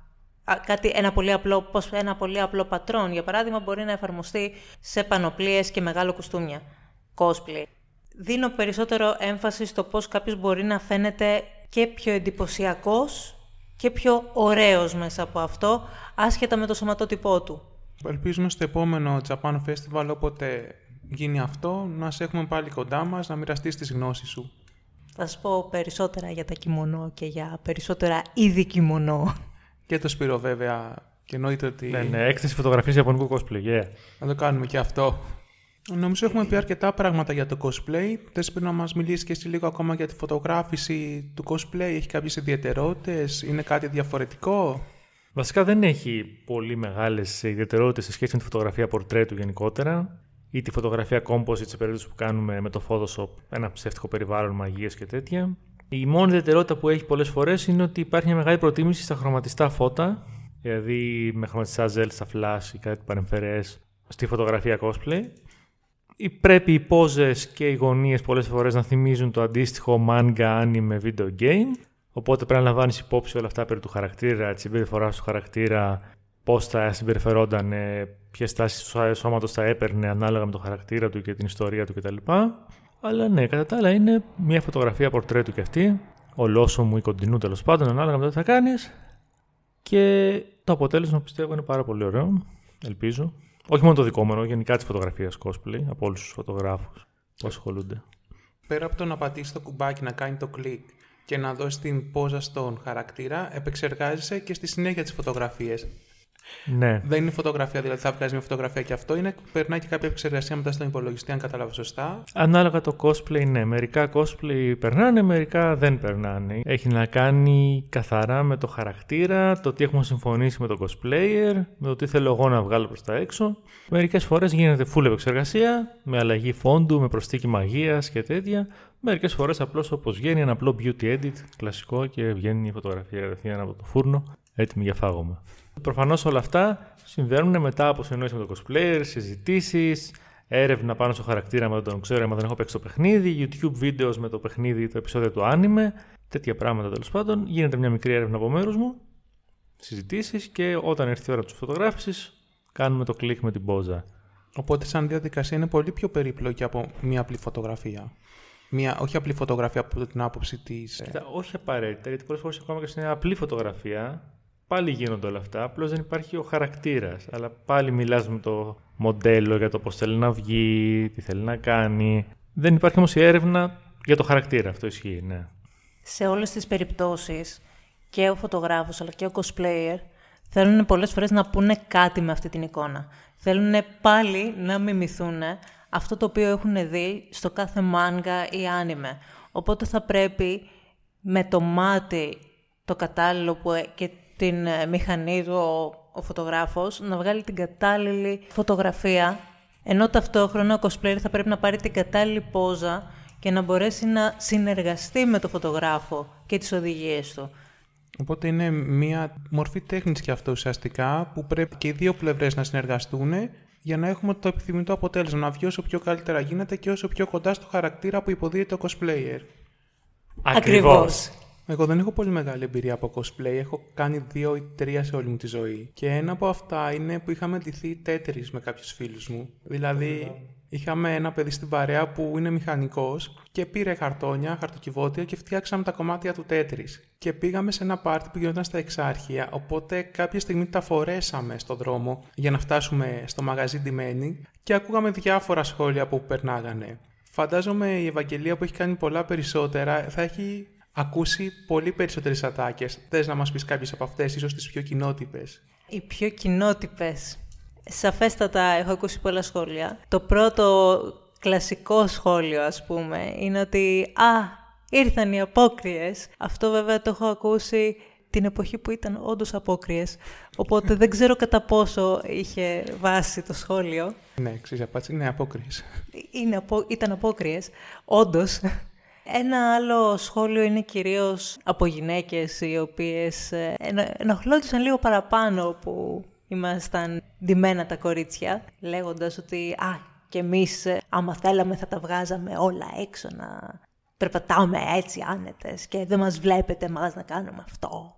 Ένα πολύ απλό πατρόν, για παράδειγμα, μπορεί να εφαρμοστεί σε πανοπλίες και μεγάλο κουστούμια. Cosplay. Δίνω περισσότερο έμφαση στο πώς κάποιος μπορεί να φαίνεται και πιο εντυπωσιακός και πιο ωραίος μέσα από αυτό, άσχετα με το σωματότυπό του. Ελπίζουμε στο επόμενο Japan Festival, όποτε γίνει αυτό, να σε έχουμε πάλι κοντά μας, να μοιραστείς τις γνώσεις σου. Θα σας πω περισσότερα για τα κιμονό και για περισσότερα είδη κιμονό. Και το Σπύρο βέβαια, και εννοείται ότι... Ναι, έκθεση φωτογραφίας ιαπωνικού cosplay, yeah. Να το κάνουμε και αυτό. Νομίζω έχουμε πει αρκετά πράγματα για το cosplay. Θες να μας μιλήσεις και εσύ λίγο ακόμα για τη φωτογράφηση του cosplay? Έχει κάποιες ιδιαιτερότητες, είναι κάτι διαφορετικό? Βασικά δεν έχει πολύ μεγάλες ιδιαιτερότητες σε σχέση με τη φωτογραφία πορτρέτου γενικότερα ή τη φωτογραφία composite σε περίπτωση που κάνουμε με το Photoshop ένα ψεύτικο περιβάλλον μαγείας και τέτοια. Η μόνη ιδιαιτερότητα που έχει πολλές φορές είναι ότι υπάρχει μια μεγάλη προτίμηση στα χρωματιστά φώτα, δηλαδή με χρωματιστά gel στα flash ή κάτι παρεμφερές στη φωτογραφία cosplay. Πρέπει οι πόζες και οι γωνίες πολλές φορές να θυμίζουν το αντίστοιχο manga, anime, video game, οπότε πρέπει να λαμβάνεις υπόψη όλα αυτά περί του χαρακτήρα, της συμπεριφοράς του χαρακτήρα, πώς θα συμπεριφερόταν, ποιες τάσεις του σώματος θα έπαιρνε ανάλογα με το χαρακτήρα του και την ιστορία του κτλ. Αλλά ναι, κατά τα άλλα είναι μια φωτογραφία πορτρέτου κι αυτή, ολόσωμου ή κοντινού τέλος πάντων, ανάλογα με το τι θα κάνεις. Και το αποτέλεσμα πιστεύω είναι πάρα πολύ ωραίο, ελπίζω. Όχι μόνο το δικό μου, γενικά της φωτογραφίας cosplay, από όλους τους φωτογράφους που ασχολούνται. πέρα από το να πατήσει το κουμπάκι, να κάνει το κλικ και να δώσει την πόζα στον χαρακτήρα, επεξεργάζεσαι και στη συνέχεια τις φωτογραφίες. Ναι. Δεν είναι φωτογραφία, δηλαδή θα βγάζει μια φωτογραφία και αυτό είναι, περνάει και κάποια επεξεργασία μετά στον υπολογιστή, αν κατάλαβα σωστά. Ανάλογα το cosplay, ναι. Μερικά cosplay περνάνε, μερικά δεν περνάνε. Έχει να κάνει καθαρά με το χαρακτήρα, το τι έχουμε συμφωνήσει με το cosplayer, με το τι θέλω εγώ να βγάλω προς τα έξω. Μερικές φορές γίνεται full επεξεργασία, με αλλαγή φόντου, με προσθήκη μαγείας και τέτοια. Μερικές φορές απλώς όπως βγαίνει ένα απλό beauty edit, κλασικό, και βγαίνει η φωτογραφία κατευθείαν από το φούρνο, έτοιμη για φάγωμα. Προφανώς όλα αυτά συμβαίνουν μετά από συνεννόηση με το cosplayer, συζητήσεις, έρευνα πάνω στο χαρακτήρα με τον ξέρω, άμα δεν έχω παίξει το παιχνίδι, YouTube videos με το παιχνίδι, το επεισόδιο του anime, τέτοια πράγματα τέλος πάντων. Γίνεται μια μικρή έρευνα από μέρους μου, συζητήσεις, και όταν έρθει η ώρα της φωτογράφησης, κάνουμε το κλικ με την πόζα. Οπότε, σαν διαδικασία, είναι πολύ πιο περίπλοκη από μια απλή φωτογραφία. Όχι απλή φωτογραφία από την άποψη της. Κοίτα, όχι απαραίτητα, γιατί πολλές φορές ακόμα και στην απλή φωτογραφία πάλι γίνονται όλα αυτά. Απλώς δεν υπάρχει ο χαρακτήρας. Αλλά πάλι μιλάς με το μοντέλο για το πώς θέλει να βγει, τι θέλει να κάνει. Δεν υπάρχει όμως η έρευνα για το χαρακτήρα. Αυτό ισχύει, ναι. Σε όλες τις περιπτώσεις, και ο φωτογράφος αλλά και ο cosplayer θέλουν πολλές φορές να πούνε κάτι με αυτή την εικόνα. Θέλουν πάλι να μιμηθούν αυτό το οποίο έχουν δει στο κάθε μάνγκα ή άνιμε. Οπότε θα πρέπει με το μάτι το κατάλληλο και την μηχανή του ο φωτογράφος να βγάλει την κατάλληλη φωτογραφία, ενώ ταυτόχρονα ο cosplayer θα πρέπει να πάρει την κατάλληλη πόζα και να μπορέσει να συνεργαστεί με το φωτογράφο και τις οδηγίες του. Οπότε είναι μια μορφή τέχνης και αυτό ουσιαστικά, που πρέπει και οι δύο πλευρές να συνεργαστούν για να έχουμε το επιθυμητό αποτέλεσμα, να βγει όσο πιο καλύτερα γίνεται και όσο πιο κοντά στο χαρακτήρα που υποδίεται ο cosplayer. Ακριβώς. Εγώ δεν έχω πολύ μεγάλη εμπειρία από cosplay. Έχω κάνει 2 ή 3 σε όλη μου τη ζωή. Και ένα από αυτά είναι που είχαμε ντυθεί Tetris με κάποιους φίλους μου. Δηλαδή, είχαμε ένα παιδί στην παρέα που είναι μηχανικός και πήρε χαρτόνια, χαρτοκιβώτια και φτιάξαμε τα κομμάτια του Tetris. Και πήγαμε σε ένα πάρτι που γινόταν στα Εξάρχεια. Οπότε κάποια στιγμή τα φορέσαμε στον δρόμο για να φτάσουμε στο μαγαζί ντυμένοι και ακούγαμε διάφορα σχόλια που περνάγανε. Φαντάζομαι η Ευαγγελία, που έχει κάνει πολλά περισσότερα, θα έχει ακούσει πολύ περισσότερες ατάκες. Θες να μας πεις κάποιες από αυτές, ίσως τις πιο κοινότυπες? Οι πιο κοινότυπες. Σαφέστατα έχω ακούσει πολλά σχόλια. Το πρώτο κλασικό σχόλιο, ας πούμε, είναι ότι ήρθαν οι απόκριες. Αυτό βέβαια το έχω ακούσει την εποχή που ήταν όντως απόκριες. Οπότε δεν ξέρω κατά πόσο είχε βάση το σχόλιο. Ναι, ξέρεις, απάντηση είναι απόκριες. Ήταν απόκριες, όντως. Ένα άλλο σχόλιο είναι κυρίως από γυναίκες οι οποίες ενοχλώντουσαν λίγο παραπάνω που ήμασταν ντυμένα τα κορίτσια, λέγοντας ότι κι εμείς άμα θέλαμε θα τα βγάζαμε όλα έξω, να περπατάμε έτσι άνετες και δεν μας βλέπετε εμάς να κάνουμε αυτό.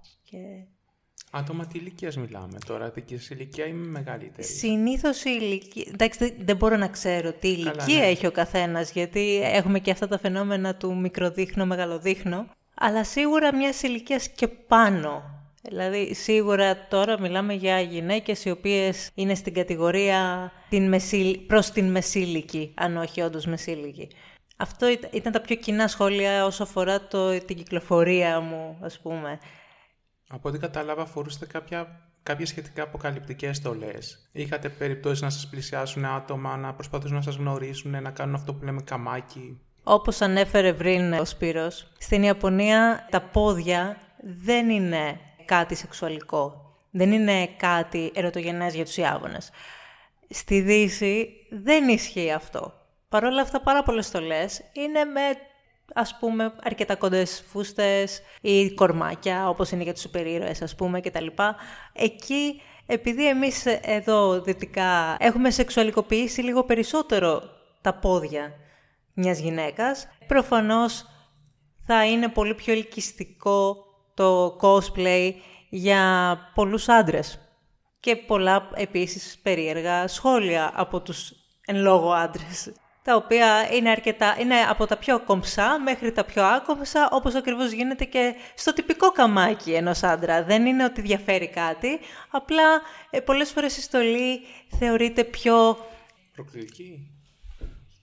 Άτομα τι ηλικίας μιλάμε τώρα, και σε ηλικία είμαι μεγαλύτερη. Συνήθως η ηλικία. Εντάξει, δεν μπορώ να ξέρω τι ηλικία έχει ο καθένας, γιατί έχουμε και αυτά τα φαινόμενα του μικροδείχνω, μεγαλοδείχνω. Αλλά σίγουρα μιας ηλικίας και πάνω. Δηλαδή, σίγουρα τώρα μιλάμε για γυναίκες οι οποίες είναι στην κατηγορία προς την μεσήλικη, αν όχι όντως μεσήλικη. Αυτό ήταν τα πιο κοινά σχόλια όσο αφορά την κυκλοφορία μου, ας πούμε. Από ό,τι κατάλαβα, φορούσατε κάποιες σχετικά αποκαλυπτικές στολές. Είχατε περιπτώσεις να σας πλησιάσουν άτομα, να προσπαθήσουν να σας γνωρίσουν, να κάνουν αυτό που λέμε καμάκι? Όπως ανέφερε πριν ο Σπύρος, στην Ιαπωνία τα πόδια δεν είναι κάτι σεξουαλικό. Δεν είναι κάτι ερωτογενές για τους Ιάπωνες. Στη Δύση δεν ισχύει αυτό. Παρ' όλα αυτά, πάρα πολλές στολές είναι με, ας πούμε, αρκετά κοντές φούστες ή κορμάκια, όπως είναι για τους σούπερ ήρωες, ας πούμε, κτλ. Εκεί, επειδή εμείς εδώ δυτικά έχουμε σεξουαλικοποιήσει λίγο περισσότερο τα πόδια μιας γυναίκας, προφανώς θα είναι πολύ πιο ελκυστικό το cosplay για πολλούς άντρες. Και πολλά επίσης περίεργα σχόλια από τους εν λόγω άντρες, τα οποία είναι από τα πιο κομψά μέχρι τα πιο άκομψα, όπως ακριβώς γίνεται και στο τυπικό καμάκι ενός άντρα. Δεν είναι ότι διαφέρει κάτι, απλά πολλές φορές η στολή θεωρείται πιο προκλητική.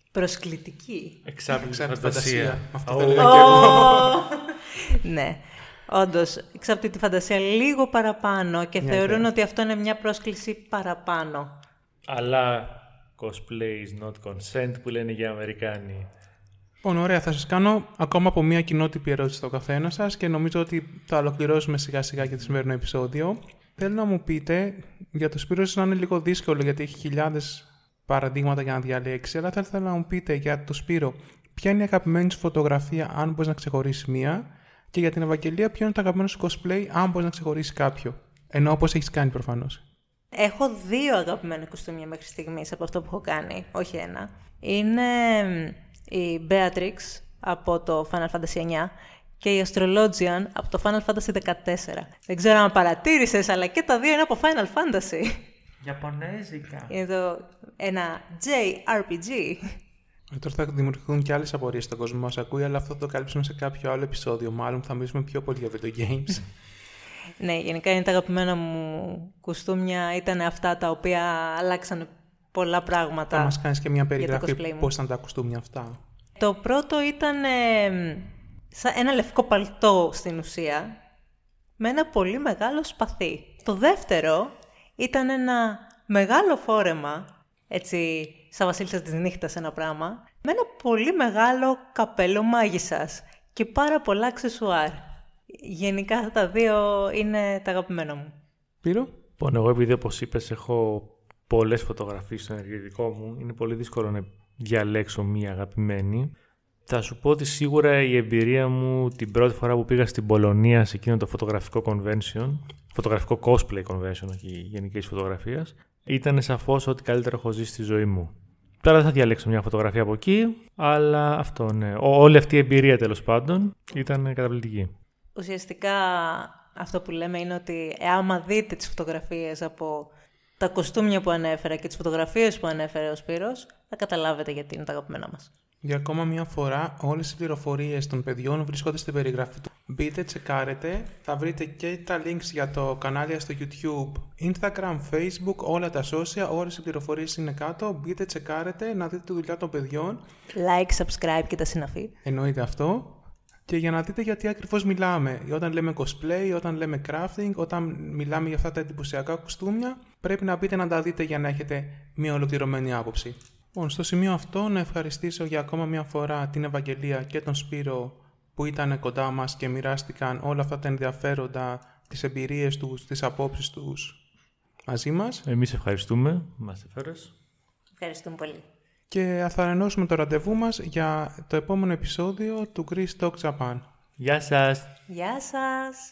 Προσκλητική. Εξάπτητη φαντασία. Αυτό Oh. θα έλεγα και εγώ. Ναι. Όντως, εξάπτητη φαντασία λίγο παραπάνω και θεωρούν ότι αυτό είναι μια πρόσκληση παραπάνω. Αλλά cosplay is not consent που λένε για Αμερικάνοι. Λοιπόν, ωραία. Θα σας κάνω ακόμα από μια κοινότυπη ερώτηση στο καθένα σας και νομίζω ότι θα ολοκληρώσουμε σιγά σιγά και το σημερινό επεισόδιο. Θέλω να μου πείτε, για το Σπύρο ίσως να είναι λίγο δύσκολο γιατί έχει χιλιάδες παραδείγματα για να διαλέξει, αλλά θα ήθελα να μου πείτε για το Σπύρο, ποια είναι η αγαπημένη σου φωτογραφία, αν μπορείς να ξεχωρίσει μία, και για την Ευαγγελία, ποιο είναι το αγαπημένο σου cosplay, αν μπορείς να ξεχωρίσει κάποιο. Ενώ όπως έχεις κάνει προφανώς. Έχω 2 αγαπημένα κοστούμια μέχρι στιγμής από αυτό που έχω κάνει, όχι ένα. Είναι η Beatrix από το Final Fantasy 9 και η Astrologian από το Final Fantasy 14. Δεν ξέρω αν παρατήρησες, αλλά και τα 2 είναι από Final Fantasy. Ιαπωνέζικα. Είναι ένα JRPG. Τώρα θα δημιουργηθούν και άλλες απορίες στον κόσμο μας ακούει, αλλά αυτό θα το καλύψουμε σε κάποιο άλλο επεισόδιο. Μάλλον θα μιλήσουμε πιο πολύ για video games. Ναι, γενικά είναι τα αγαπημένα μου κουστούμια. Ήταν αυτά τα οποία αλλάξαν πολλά πράγματα. Θα μας κάνεις και μια για το περιγραφή cosplay μου. πώς ήταν τα κουστούμια αυτά. Το πρώτο ήταν σαν ένα λευκό παλτό στην ουσία, με ένα πολύ μεγάλο σπαθί. Το δεύτερο ήταν ένα μεγάλο φόρεμα, έτσι σαν βασίλισσα της νύχτας ένα πράγμα, με ένα πολύ μεγάλο καπέλο μάγισσας και πάρα πολλά αξεσουάρ. Γενικά αυτά τα 2 είναι τα αγαπημένα μου. Πύρο. Λοιπόν, εγώ επειδή όπως είπες έχω πολλές φωτογραφίες στο ενεργητικό μου, είναι πολύ δύσκολο να διαλέξω μία αγαπημένη. Θα σου πω ότι σίγουρα η εμπειρία μου την πρώτη φορά που πήγα στην Πολωνία σε εκείνο το φωτογραφικό convention, φωτογραφικό cosplay convention, όχι γενικής φωτογραφίας, ήταν σαφώς ότι καλύτερο έχω ζήσει στη ζωή μου. Τώρα δεν θα διαλέξω μια φωτογραφία από εκεί, αλλά αυτό ναι. Όλη αυτή η εμπειρία τέλος πάντων ήταν καταπληκτική. Ουσιαστικά αυτό που λέμε είναι ότι άμα δείτε τις φωτογραφίες από τα κοστούμια που ανέφερα και τις φωτογραφίες που ανέφερε ο Σπύρος, θα καταλάβετε γιατί είναι τα αγαπημένα μας. Για ακόμα μια φορά, όλες οι πληροφορίες των παιδιών βρίσκονται στην περιγραφή του. Μπείτε, τσεκάρετε, θα βρείτε και τα links για το κανάλι στο YouTube, Instagram, Facebook, όλα τα social, όλες οι πληροφορίες είναι κάτω. Μπείτε, τσεκάρετε, να δείτε τη δουλειά των παιδιών. Like, subscribe και τα συναφή. Εννοείται αυτό. Και για να δείτε γιατί ακριβώς μιλάμε. Όταν λέμε cosplay, όταν λέμε crafting, όταν μιλάμε για αυτά τα εντυπωσιακά κουστούμια, πρέπει να μπείτε να τα δείτε για να έχετε μια ολοκληρωμένη άποψη. Λοιπόν, στο σημείο αυτό να ευχαριστήσω για ακόμα μια φορά την Ευαγγελία και τον Σπύρο που ήταν κοντά μας και μοιράστηκαν όλα αυτά τα ενδιαφέροντα, τις εμπειρίες τους, τις απόψεις τους μαζί μας. Εμείς ευχαριστούμε, μας έφερες. Ευχαριστούμε πολύ. Και θα ανανεώσουμε το ραντεβού μας για το επόμενο επεισόδιο του Greece Talk Japan. Γεια σας! Γεια σας!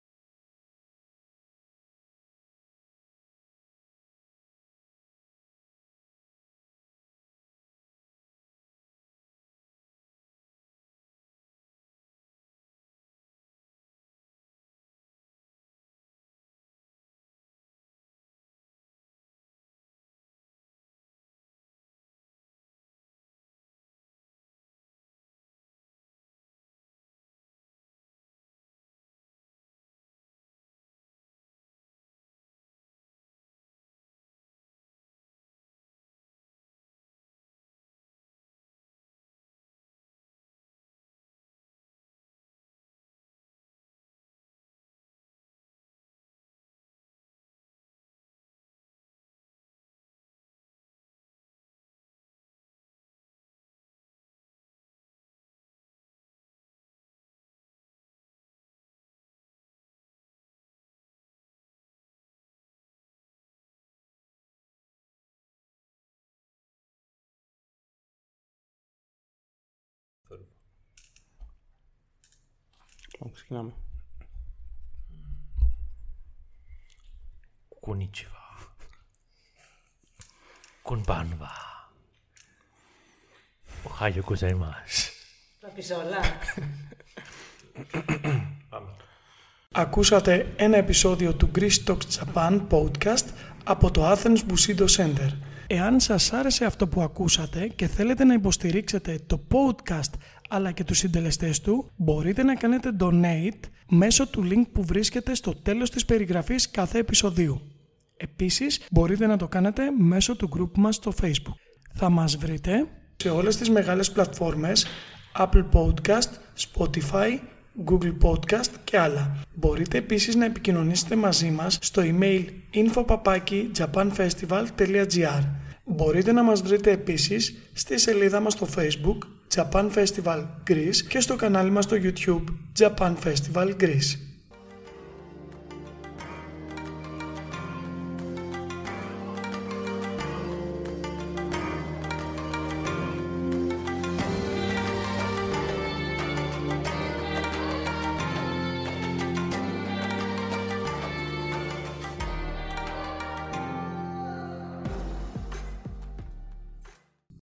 Ξεκινάμε. Konnichiwa. Konbanwa. Ohayou gozaimasu. Θα πεις όλα. Ακούσατε ένα επεισόδιο του Greece Talks Japan podcast από το Athens Bushido Center. Εάν σας άρεσε αυτό που ακούσατε και θέλετε να υποστηρίξετε το podcast αλλά και τους συντελεστές του, μπορείτε να κάνετε donate μέσω του link που βρίσκεται στο τέλος της περιγραφής κάθε επεισοδίου. Επίσης, μπορείτε να το κάνετε μέσω του group μας στο Facebook. Θα μας βρείτε σε όλες τις μεγάλες πλατφόρμες Apple Podcast, Spotify, Google Podcast και άλλα. Μπορείτε επίσης να επικοινωνήσετε μαζί μας στο email info@japanfestival.gr. Μπορείτε να μας βρείτε επίσης στη σελίδα μας στο Facebook Japan Festival Greece και στο κανάλι μας στο YouTube Japan Festival Greece.